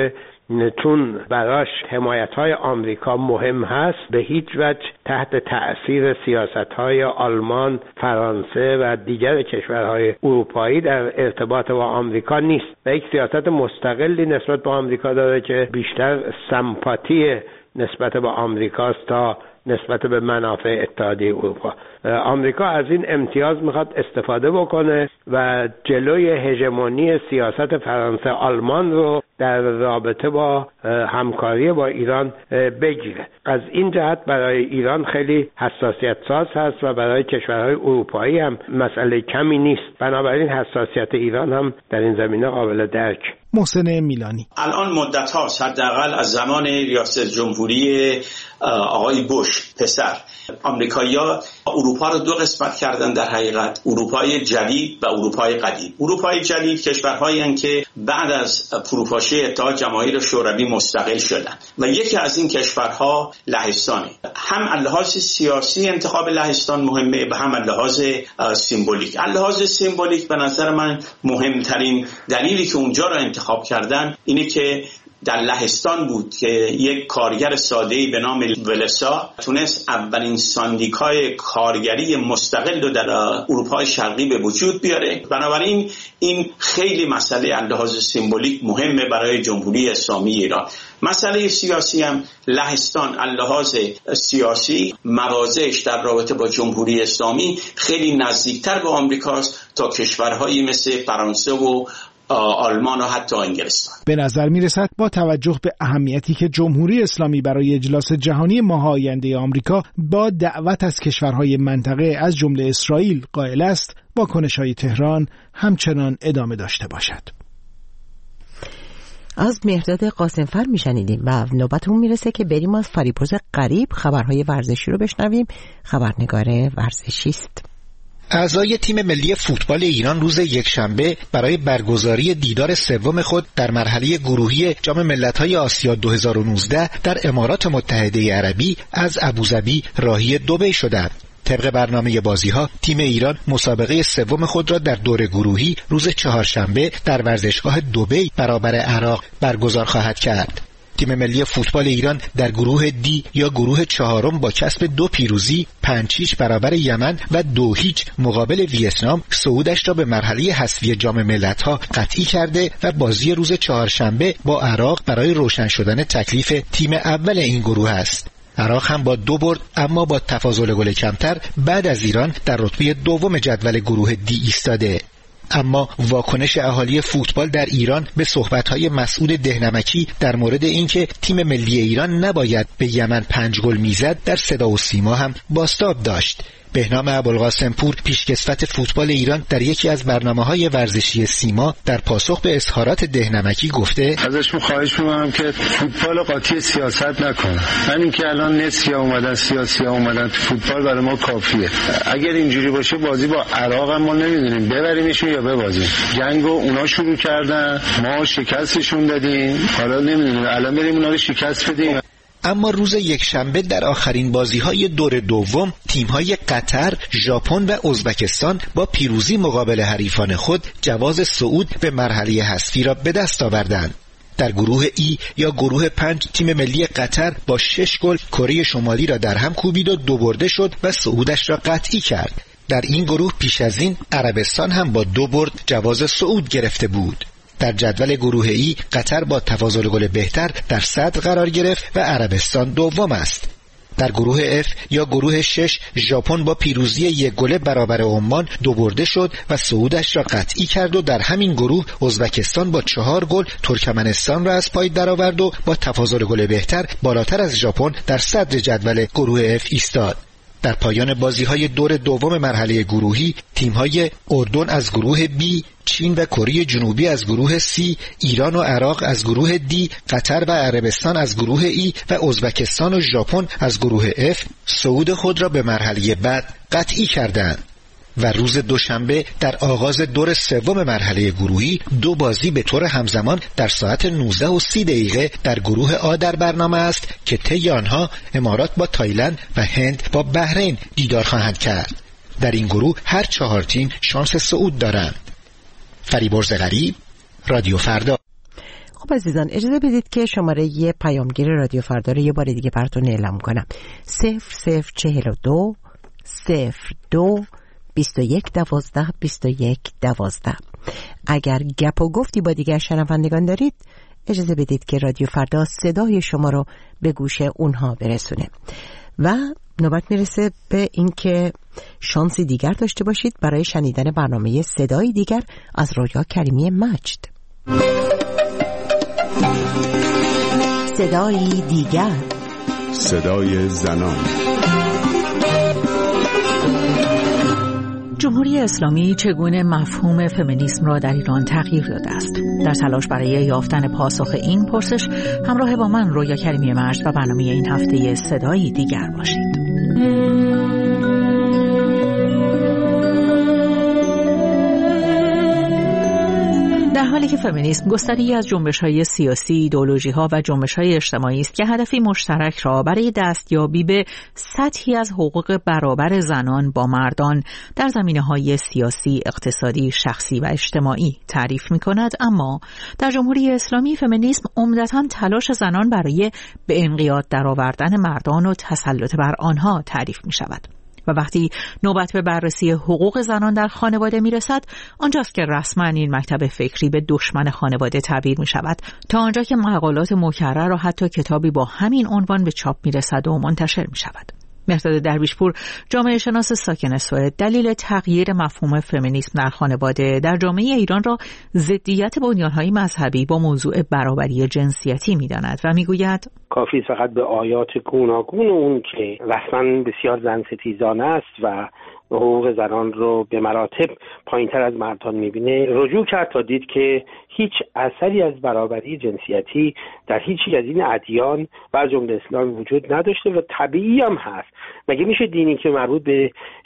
چون براش حمایت‌های آمریکا مهم هست، به هیچ وجه تحت تأثیر سیاست‌های آلمان، فرانسه و دیگر کشورهای اروپایی در ارتباط با آمریکا نیست و یک سیاست مستقلی نسبت به آمریکا داره که بیشتر سمپاتی نسبت به آمریکاست تا نسبت به منافع اتحادیه اروپا. آمریکا از این امتیاز میخواد استفاده بکنه و جلوی هژمونی سیاست فرانسه آلمان رو در رابطه با همکاری با ایران بگیره. از این جهت برای ایران خیلی حساسیت ساز هست و برای کشورهای اروپایی هم مسئله کمی نیست. بنابراین حساسیت ایران هم در این زمینه قابل درک. محسن میلانی: الان مدت هاست، حداقل از زمان ریاست جمهوری آقای بوش پسر، آمریکایی‌ها اروپا رو دو قسمت کردن در حقیقت، اروپای جدید و اروپای قدیم. اروپای جدید کشورهایی هستند که بعد از فروپاشی اتحاد جماهیر شوروی مستقل شدن و یکی از این کشورها لهستانه. هم از لحاظ سیاسی انتخاب لهستان مهمه و هم از لحاظ سیمبولیک. از لحاظ سیمبولیک به نظر من مهمترین دلیلی که اونجا رو انتخاب کردن اینه که در لهستان بود که یک کارگر ساده‌ای به نام ولسا تونست اولین ساندیکای کارگری مستقل رو در اروپای شرقی به وجود بیاره. بنابراین این خیلی مسئله از لحاظ سیمبولیک مهمه برای جمهوری اسلامی ایران. مسئله سیاسی هم لهستان از لحاظ سیاسی مواضعش در رابطه با جمهوری اسلامی خیلی نزدیکتر به آمریکاست تا کشورهایی مثل فرانسه و آلمان و حتی انگلستان. به نظر می رسد با توجه به اهمیتی که جمهوری اسلامی برای اجلاس جهانی ماه آینده آمریکا با دعوت از کشورهای منطقه از جمله اسرائیل قائل است، واکنش‌های تهران همچنان ادامه داشته باشد. از مهرداد قاسمفر میشنیدیم و نوبتمون میرسه که بریم از فریبرز غریب خبرهای ورزشی رو بشنویم. خبرنگار ورزشی است. اعضای تیم ملی فوتبال ایران روز یکشنبه برای برگزاری دیدار سوم خود در مرحله گروهی جام ملت‌های آسیا 2019 در امارات متحده عربی از ابوظبی راهی دبی شدند. طبق برنامه بازی‌ها تیم ایران مسابقه سوم خود را در دور گروهی روز چهارشنبه در ورزشگاه دبی برابر عراق برگزار خواهد کرد. تیم ملی فوتبال ایران در گروه دی یا گروه چهارم با کسب 2 پیروزی 5-0 برابر یمن و 2-0 مقابل ویتنام صعودش را به مرحله حذفی جام ملت‌ها قطعی کرده و بازی روز چهارشنبه با عراق برای روشن شدن تکلیف تیم اول این گروه است. عراق هم با 2 برد اما با تفاضل گل کمتر بعد از ایران در رتبه دوم جدول گروه دی ایستاده. اما واکنش اهالی فوتبال در ایران به صحبت‌های مسعود دهنمکی در مورد اینکه تیم ملی ایران نباید به یمن 5 گل میزد در صدا و سیما هم بازتاب داشت. بهنام ابوالقاسم پور پیشکسوت فوتبال ایران در یکی از برنامه‌های ورزشی سیما در پاسخ به اظهارات دهنمکی گفته: ازشون خواهش می‌کنم که فوتبال قاطی سیاست نکنه. همین که الان نسیا اومدن، سیاسی اومدن تو فوتبال برای ما کافیه. اگر اینجوری باشه بازی با عراق هم ما نمی‌دونیم ببریمشون یا ببازیم. جنگو اونا شروع کردن، ما شکستشون دادیم. حالا نمی‌دونیم الان بریم اونا رو شکست بدیم. اما روز یکشنبه در آخرین بازی‌های دور دوم تیم‌های قطر، ژاپن و ازبکستان با پیروزی مقابل حریفان خود جواز صعود به مرحله حذفی را به دست آوردند. در گروه ای یا گروه 5 تیم ملی قطر با 6 گل کره شمالی را در هم کوبید و 2 برده شد و صعودش را قطعی کرد. در این گروه پیش از این عربستان هم با 2 برد جواز صعود گرفته بود. در جدول گروه ای قطر با تفاضل گل بهتر در صدر قرار گرفت و عربستان دوم است. در گروه F یا گروه 6 ژاپن با پیروزی 1 گل برابر عمان 2 برده شد و صعودش را قطعی کرد و در همین گروه ازبکستان با 4 گل ترکمنستان را از پای درآورد و با تفاضل گل بهتر بالاتر از ژاپن در صدر جدول گروه F ایستاد. در پایان بازی‌های دور دوم مرحله گروهی تیم‌های اردن از گروه B، چین و کره جنوبی از گروه C، ایران و عراق از گروه D، قطر و عربستان از گروه E و ازبکستان و ژاپن از گروه F صعود خود را به مرحله بعد قطعی کردند. و روز دوشنبه در آغاز دور سوم مرحله گروهی 2 بازی به طور همزمان در ساعت 19:30 در گروه آ در برنامه است که طی آنها امارات با تایلند و هند با بحرین دیدار خواهند کرد. در این گروه هر 4 تیم شانس صعود دارند. فریبرز غریب، رادیو فردا. خب عزیزان اجازه بدید که شماره یه پیامگیر رادیو فردا رو یه بار دیگه براتون اعلام کنم. 0042 02 21 12 21 12. اگر گپ و گفتی با دیگر شنوندگان دارید اجازه بدید که رادیو فردا صدای شما رو به گوش اونها برسونه. و نوبت میرسه به این که شانسی دیگر داشته باشید برای شنیدن برنامه صدای دیگر از رویا کریمی مجد. صدای دیگر، صدای زنان. جمهوری اسلامی چگونه مفهوم فمینیسم را در ایران تغییر داده است؟ در تلاش برای یافتن پاسخ این پرسش همراه با من رویا کریمی مجد و برنامه این هفته صدای دیگر باشید. در حالی که فمینیسم گستره‌ای از جنبش‌های سیاسی، ایدئولوژی‌ها و جنبش‌های اجتماعی است که هدفی مشترک را برای دستیابی به سطحی از حقوق برابر زنان با مردان در زمینه‌های سیاسی، اقتصادی، شخصی و اجتماعی تعریف می‌کند، اما در جمهوری اسلامی فمینیسم عمدتاً تلاش زنان برای به انقیاد درآوردن مردان و تسلط بر آنها تعریف می‌شود. و وقتی نوبت به بررسی حقوق زنان در خانواده میرسد، آنجاست که رسما این مکتب فکری به دشمن خانواده تعبیر می شود، تا آنجا که مقالات مکرر و حتی کتابی با همین عنوان به چاپ میرسد و منتشر می شود. مهرداد درویشپور، جامعه شناس ساکن سوئد، دلیل تغییر مفهوم فمینیسم در خانواده در جامعه ایران را ضدیت بنیان‌های مذهبی با موضوع برابری جنسیتی می‌داند و می‌گوید کافی فقط به آیات گوناگون اون که رسما بسیار زن ستیزانه است و حقوق زنان رو به مراتب پایین‌تر از مردان می‌بینه رجوع کرد تا دید که هیچ اثری از برابری جنسیتی در هیچی از این ادیان و از جمله اسلام وجود نداشته و طبیعی هم هست. مگه میشه دینی که مربوط به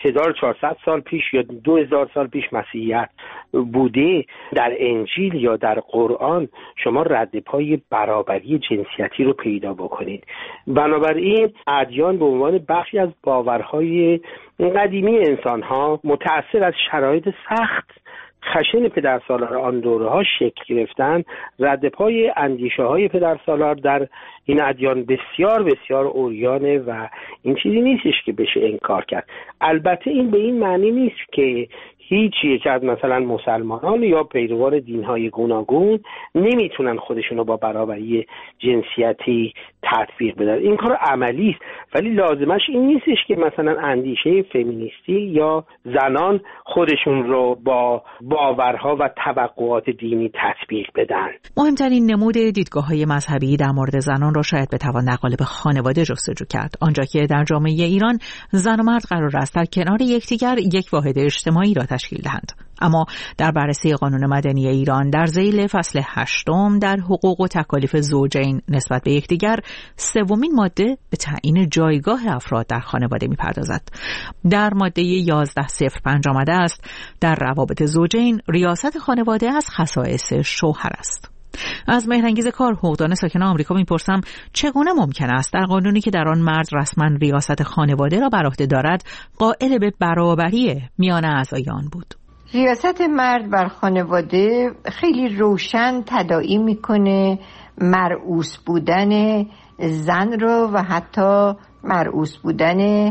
1400 سال پیش یا 2000 سال پیش مسیحیت بوده در انجیل یا در قرآن شما رد پای برابری جنسیتی رو پیدا بکنید؟ بنابراین ادیان به عنوان بخشی از باورهای قدیمی انسان‌ها متأثر از شرایط سخت خشن پدرسالار آن دوره‌ها شکل گرفتن، رد پای اندیشه‌های پدرسالار در این ادیان بسیار بسیار عریانه و این چیزی نیستش که بشه انکار کرد. البته این به این معنی نیست که هیچ یک از مثلا مسلمانان یا پیروان دین‌های گوناگون نمیتونن خودشونو با برابری جنسیتی تطبیق بدن. این کار عملی است، ولی لازمش این نیستش که مثلا اندیشه فمینیستی یا زنان خودشون رو با باورها و توقعات دینی تطبیق بدن. مهمترین نمود دیدگاه‌های مذهبی در مورد زنان را شاید بتوان در قالب خانواده جستجو کرد، آنجا که در جامعه ایران زن و مرد قرار است در کنار یکدیگر یک واحد اجتماعی را تشکیل دهند. اما در بررسی قانون مدنی ایران در ذیل فصل 8 در حقوق و تکالیف زوجین نسبت به یکدیگر، 3مین ماده به تعیین جایگاه افراد در خانواده می‌پردازد. در ماده 1105 آمده است در روابط زوجین ریاست خانواده از خصائص شوهر است. از مهرانگیز کار، حقوقدان ساکن آمریکا، میپرسم چگونه ممکن است در قانونی که در آن مرد رسما ریاست خانواده را بر عهده دارد قائل به برابری میان اعضای آن بود؟ ریاست مرد بر خانواده خیلی روشن تداعی میکنه مرئوس بودن زن رو و حتی مرئوس بودن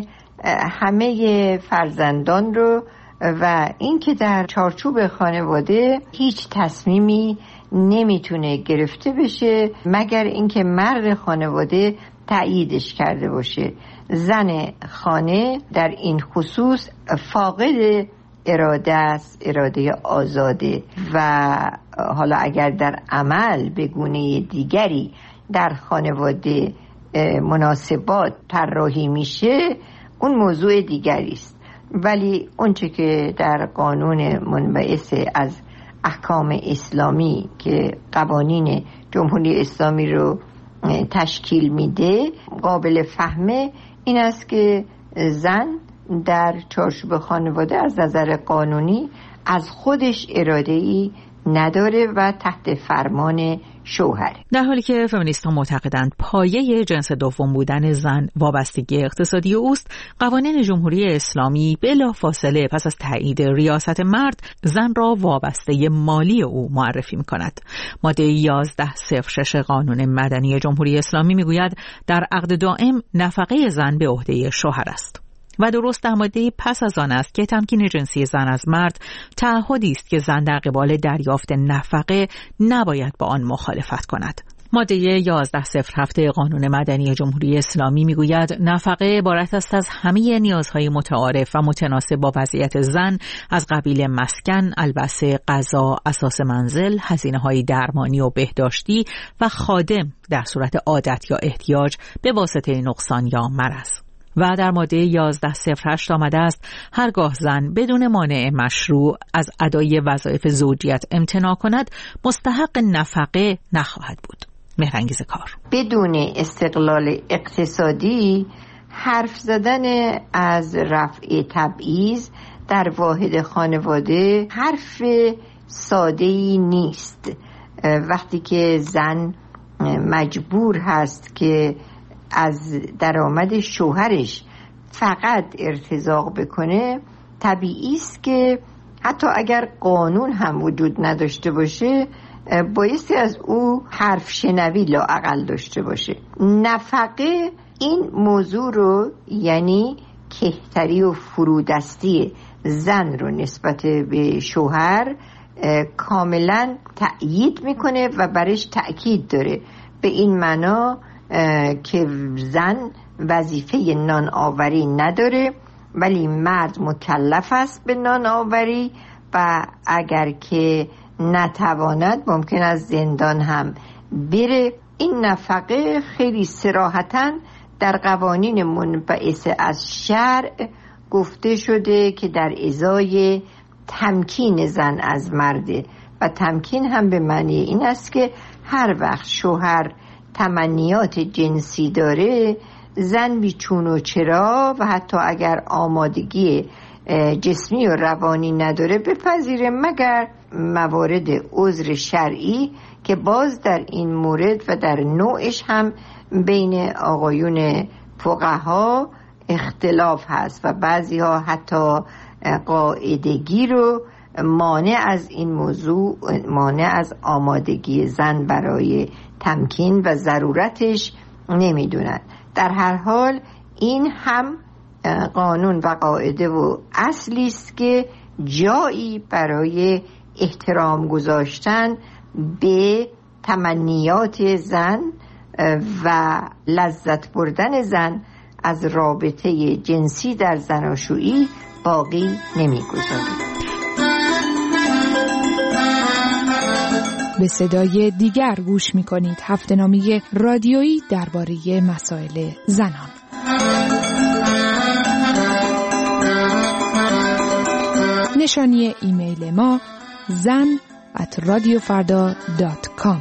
همه فرزندان رو و اینکه در چارچوب خانواده هیچ تصمیمی نمیتونه گرفته بشه مگر اینکه مرد خانواده تأییدش کرده باشه. زن خانه در این خصوص فاقد اراده است، اراده آزاده، و حالا اگر در عمل به گونه دیگری در خانواده مناسبات طراحی میشه اون موضوع دیگری است، ولی اونچه که در قانون منبعث از احکام اسلامی که قوانین جمهوری اسلامی رو تشکیل میده قابل فهمه این است که زن در چارچوب خانواده از نظر قانونی از خودش اراده‌ای نداره و تحت فرمان شوهره. در حالی که فمینیست‌ها معتقدند پایه جنس دوم بودن زن وابستگی اقتصادی اوست، قوانین جمهوری اسلامی بلافاصله پس از تایید ریاست مرد زن را وابسته مالی او معرفی می‌کند. ماده 1106 قانون مدنی جمهوری اسلامی می‌گوید در عقد دائم نفقه زن به عهده شوهر است. و درست در ماده پس از آن است که تمکین جنسی زن از مرد تعهدی است که زن در قبال دریافت نفقه نباید با آن مخالفت کند. ماده 1107 قانون مدنی جمهوری اسلامی میگوید نفقه عبارت است از همه نیازهای متعارف و متناسب با وضعیت زن از قبیل مسکن، البسه، غذا، اساس منزل، هزینه‌های درمانی و بهداشتی و خادم در صورت عادت یا احتیاج به واسطه نقصان یا مرض. و در ماده 1108 آمده است هرگاه زن بدون مانع مشروع از ادای وظایف زوجیت امتناع کند مستحق نفقه نخواهد بود. مهرانگیز کار. بدون استقلال اقتصادی حرف زدن از رفع تبعیض در واحد خانواده حرف ساده‌ای نیست. وقتی که زن مجبور هست که از درآمد شوهرش فقط ارتزاق بکنه، طبیعی است که حتی اگر قانون هم وجود نداشته باشه بایستی از او حرف شنوی لااقل داشته باشه. نفقه این موضوع رو، یعنی کهتری و فرودستی زن رو نسبت به شوهر کاملا تأیید میکنه و برش تأکید داره، به این معنا که زن وظیفه نان آوری نداره ولی مرد مکلف است به نان آوری و اگر که نتواند ممکن است زندان هم بره. این نفقه خیلی صراحتاً در قوانین منبعث از شرع گفته شده که در ازای تمکین زن از مرده و تمکین هم به معنی این است که هر وقت شوهر تمنیات جنسی داره زن بیچون و چرا و حتی اگر آمادگی جسمی و روانی نداره بپذیره، مگر موارد عذر شرعی که باز در این مورد و در نوعش هم بین آقایون فقها اختلاف هست و بعضی ها حتی قاعدگی رو مانع از این موضوع، مانع از آمادگی زن برای تمکین و ضرورتش نمیدونن. در هر حال این هم قانون و قاعده و اصلی است که جایی برای احترام گذاشتن به تمنیات زن و لذت بردن زن از رابطه جنسی در زناشویی باقی نمی‌گذارد. به صدای دیگر گوش می‌کنید، هفته‌نامه رادیویی درباره مسائل زنان. نشانی ایمیل ما zan@radiofarda.com.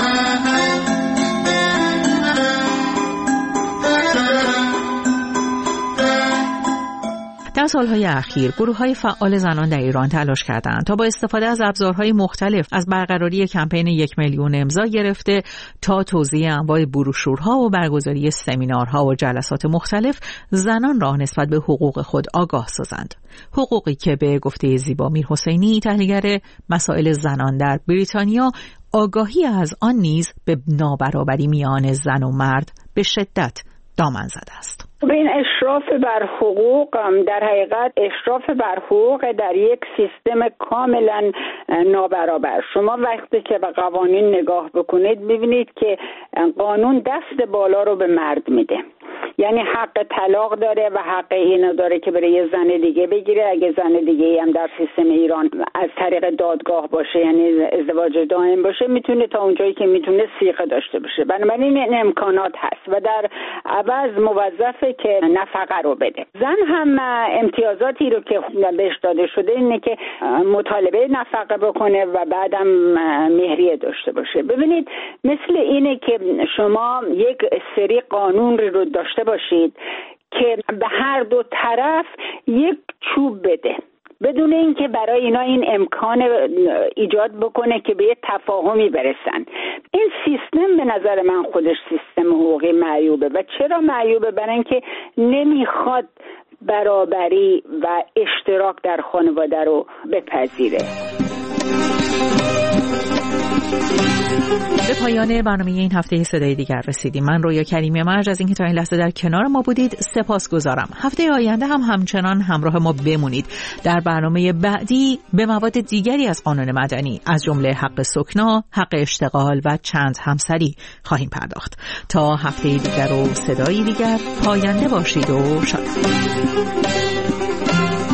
در سالهای اخیر گروه‌های فعال زنان در ایران تلاش کردند تا با استفاده از ابزارهای مختلف از برقراری کمپین 1 میلیون امضا گرفته تا توزیع انواع بروشورها و برگزاری سمینارها و جلسات مختلف زنان را نسبت به حقوق خود آگاه سازند. حقوقی که به گفته زیبا میرحسینی، تحلیلگر مسائل زنان در بریتانیا، آگاهی از آن نیز به نابرابری میان زن و مرد به شدت دامن زده است. این اشراف بر حقوق در حقیقت اشراف بر حقوق در یک سیستم کاملا نابرابر. شما وقتی که به قوانین نگاه بکنید ببینید که قانون دست بالا رو به مرد میده، یعنی حق طلاق داره و حق اینو داره که بره یه زن دیگه بگیره اگه زن دیگه هم در سیستم ایران از طریق دادگاه باشه، یعنی ازدواج دائم باشه، میتونه تا اونجایی که میتونه صیغه داشته باشه. بنابراین این امکانات هست و در عوض موظفه که نفقه رو بده. زن هم امتیازاتی رو که بهش داده شده اینه که مطالبه نفقه بکنه و بعدم مهریه داشته باشه. ببینید مثل اینه که شما یک سری قانون رو داشته باشید که به هر دو طرف یک چوب بده. بدون اینکه برای اینا این امکان ایجاد بکنه که به یه تفاهمی برسن. این سیستم به نظر من خودش سیستم حقوقی معیوبه. و چرا معیوبه؟ برای اینکه نمیخواد برابری و اشتراک در خانواده رو بپذیره. به پایان برنامه این هفته صدای دیگر رسیدیم. من رویا کریمی مرج از اینکه تا این لحظه در کنار ما بودید سپاسگزارم. هفته آینده هم همچنان همراه ما بمونید. در برنامه بعدی به مواد دیگری از قانون مدنی از جمله حق سکنا، حق اشتغال و چند همسری خواهیم پرداخت. تا هفته دیگر و صدای دیگر، پاینده باشید و شاد.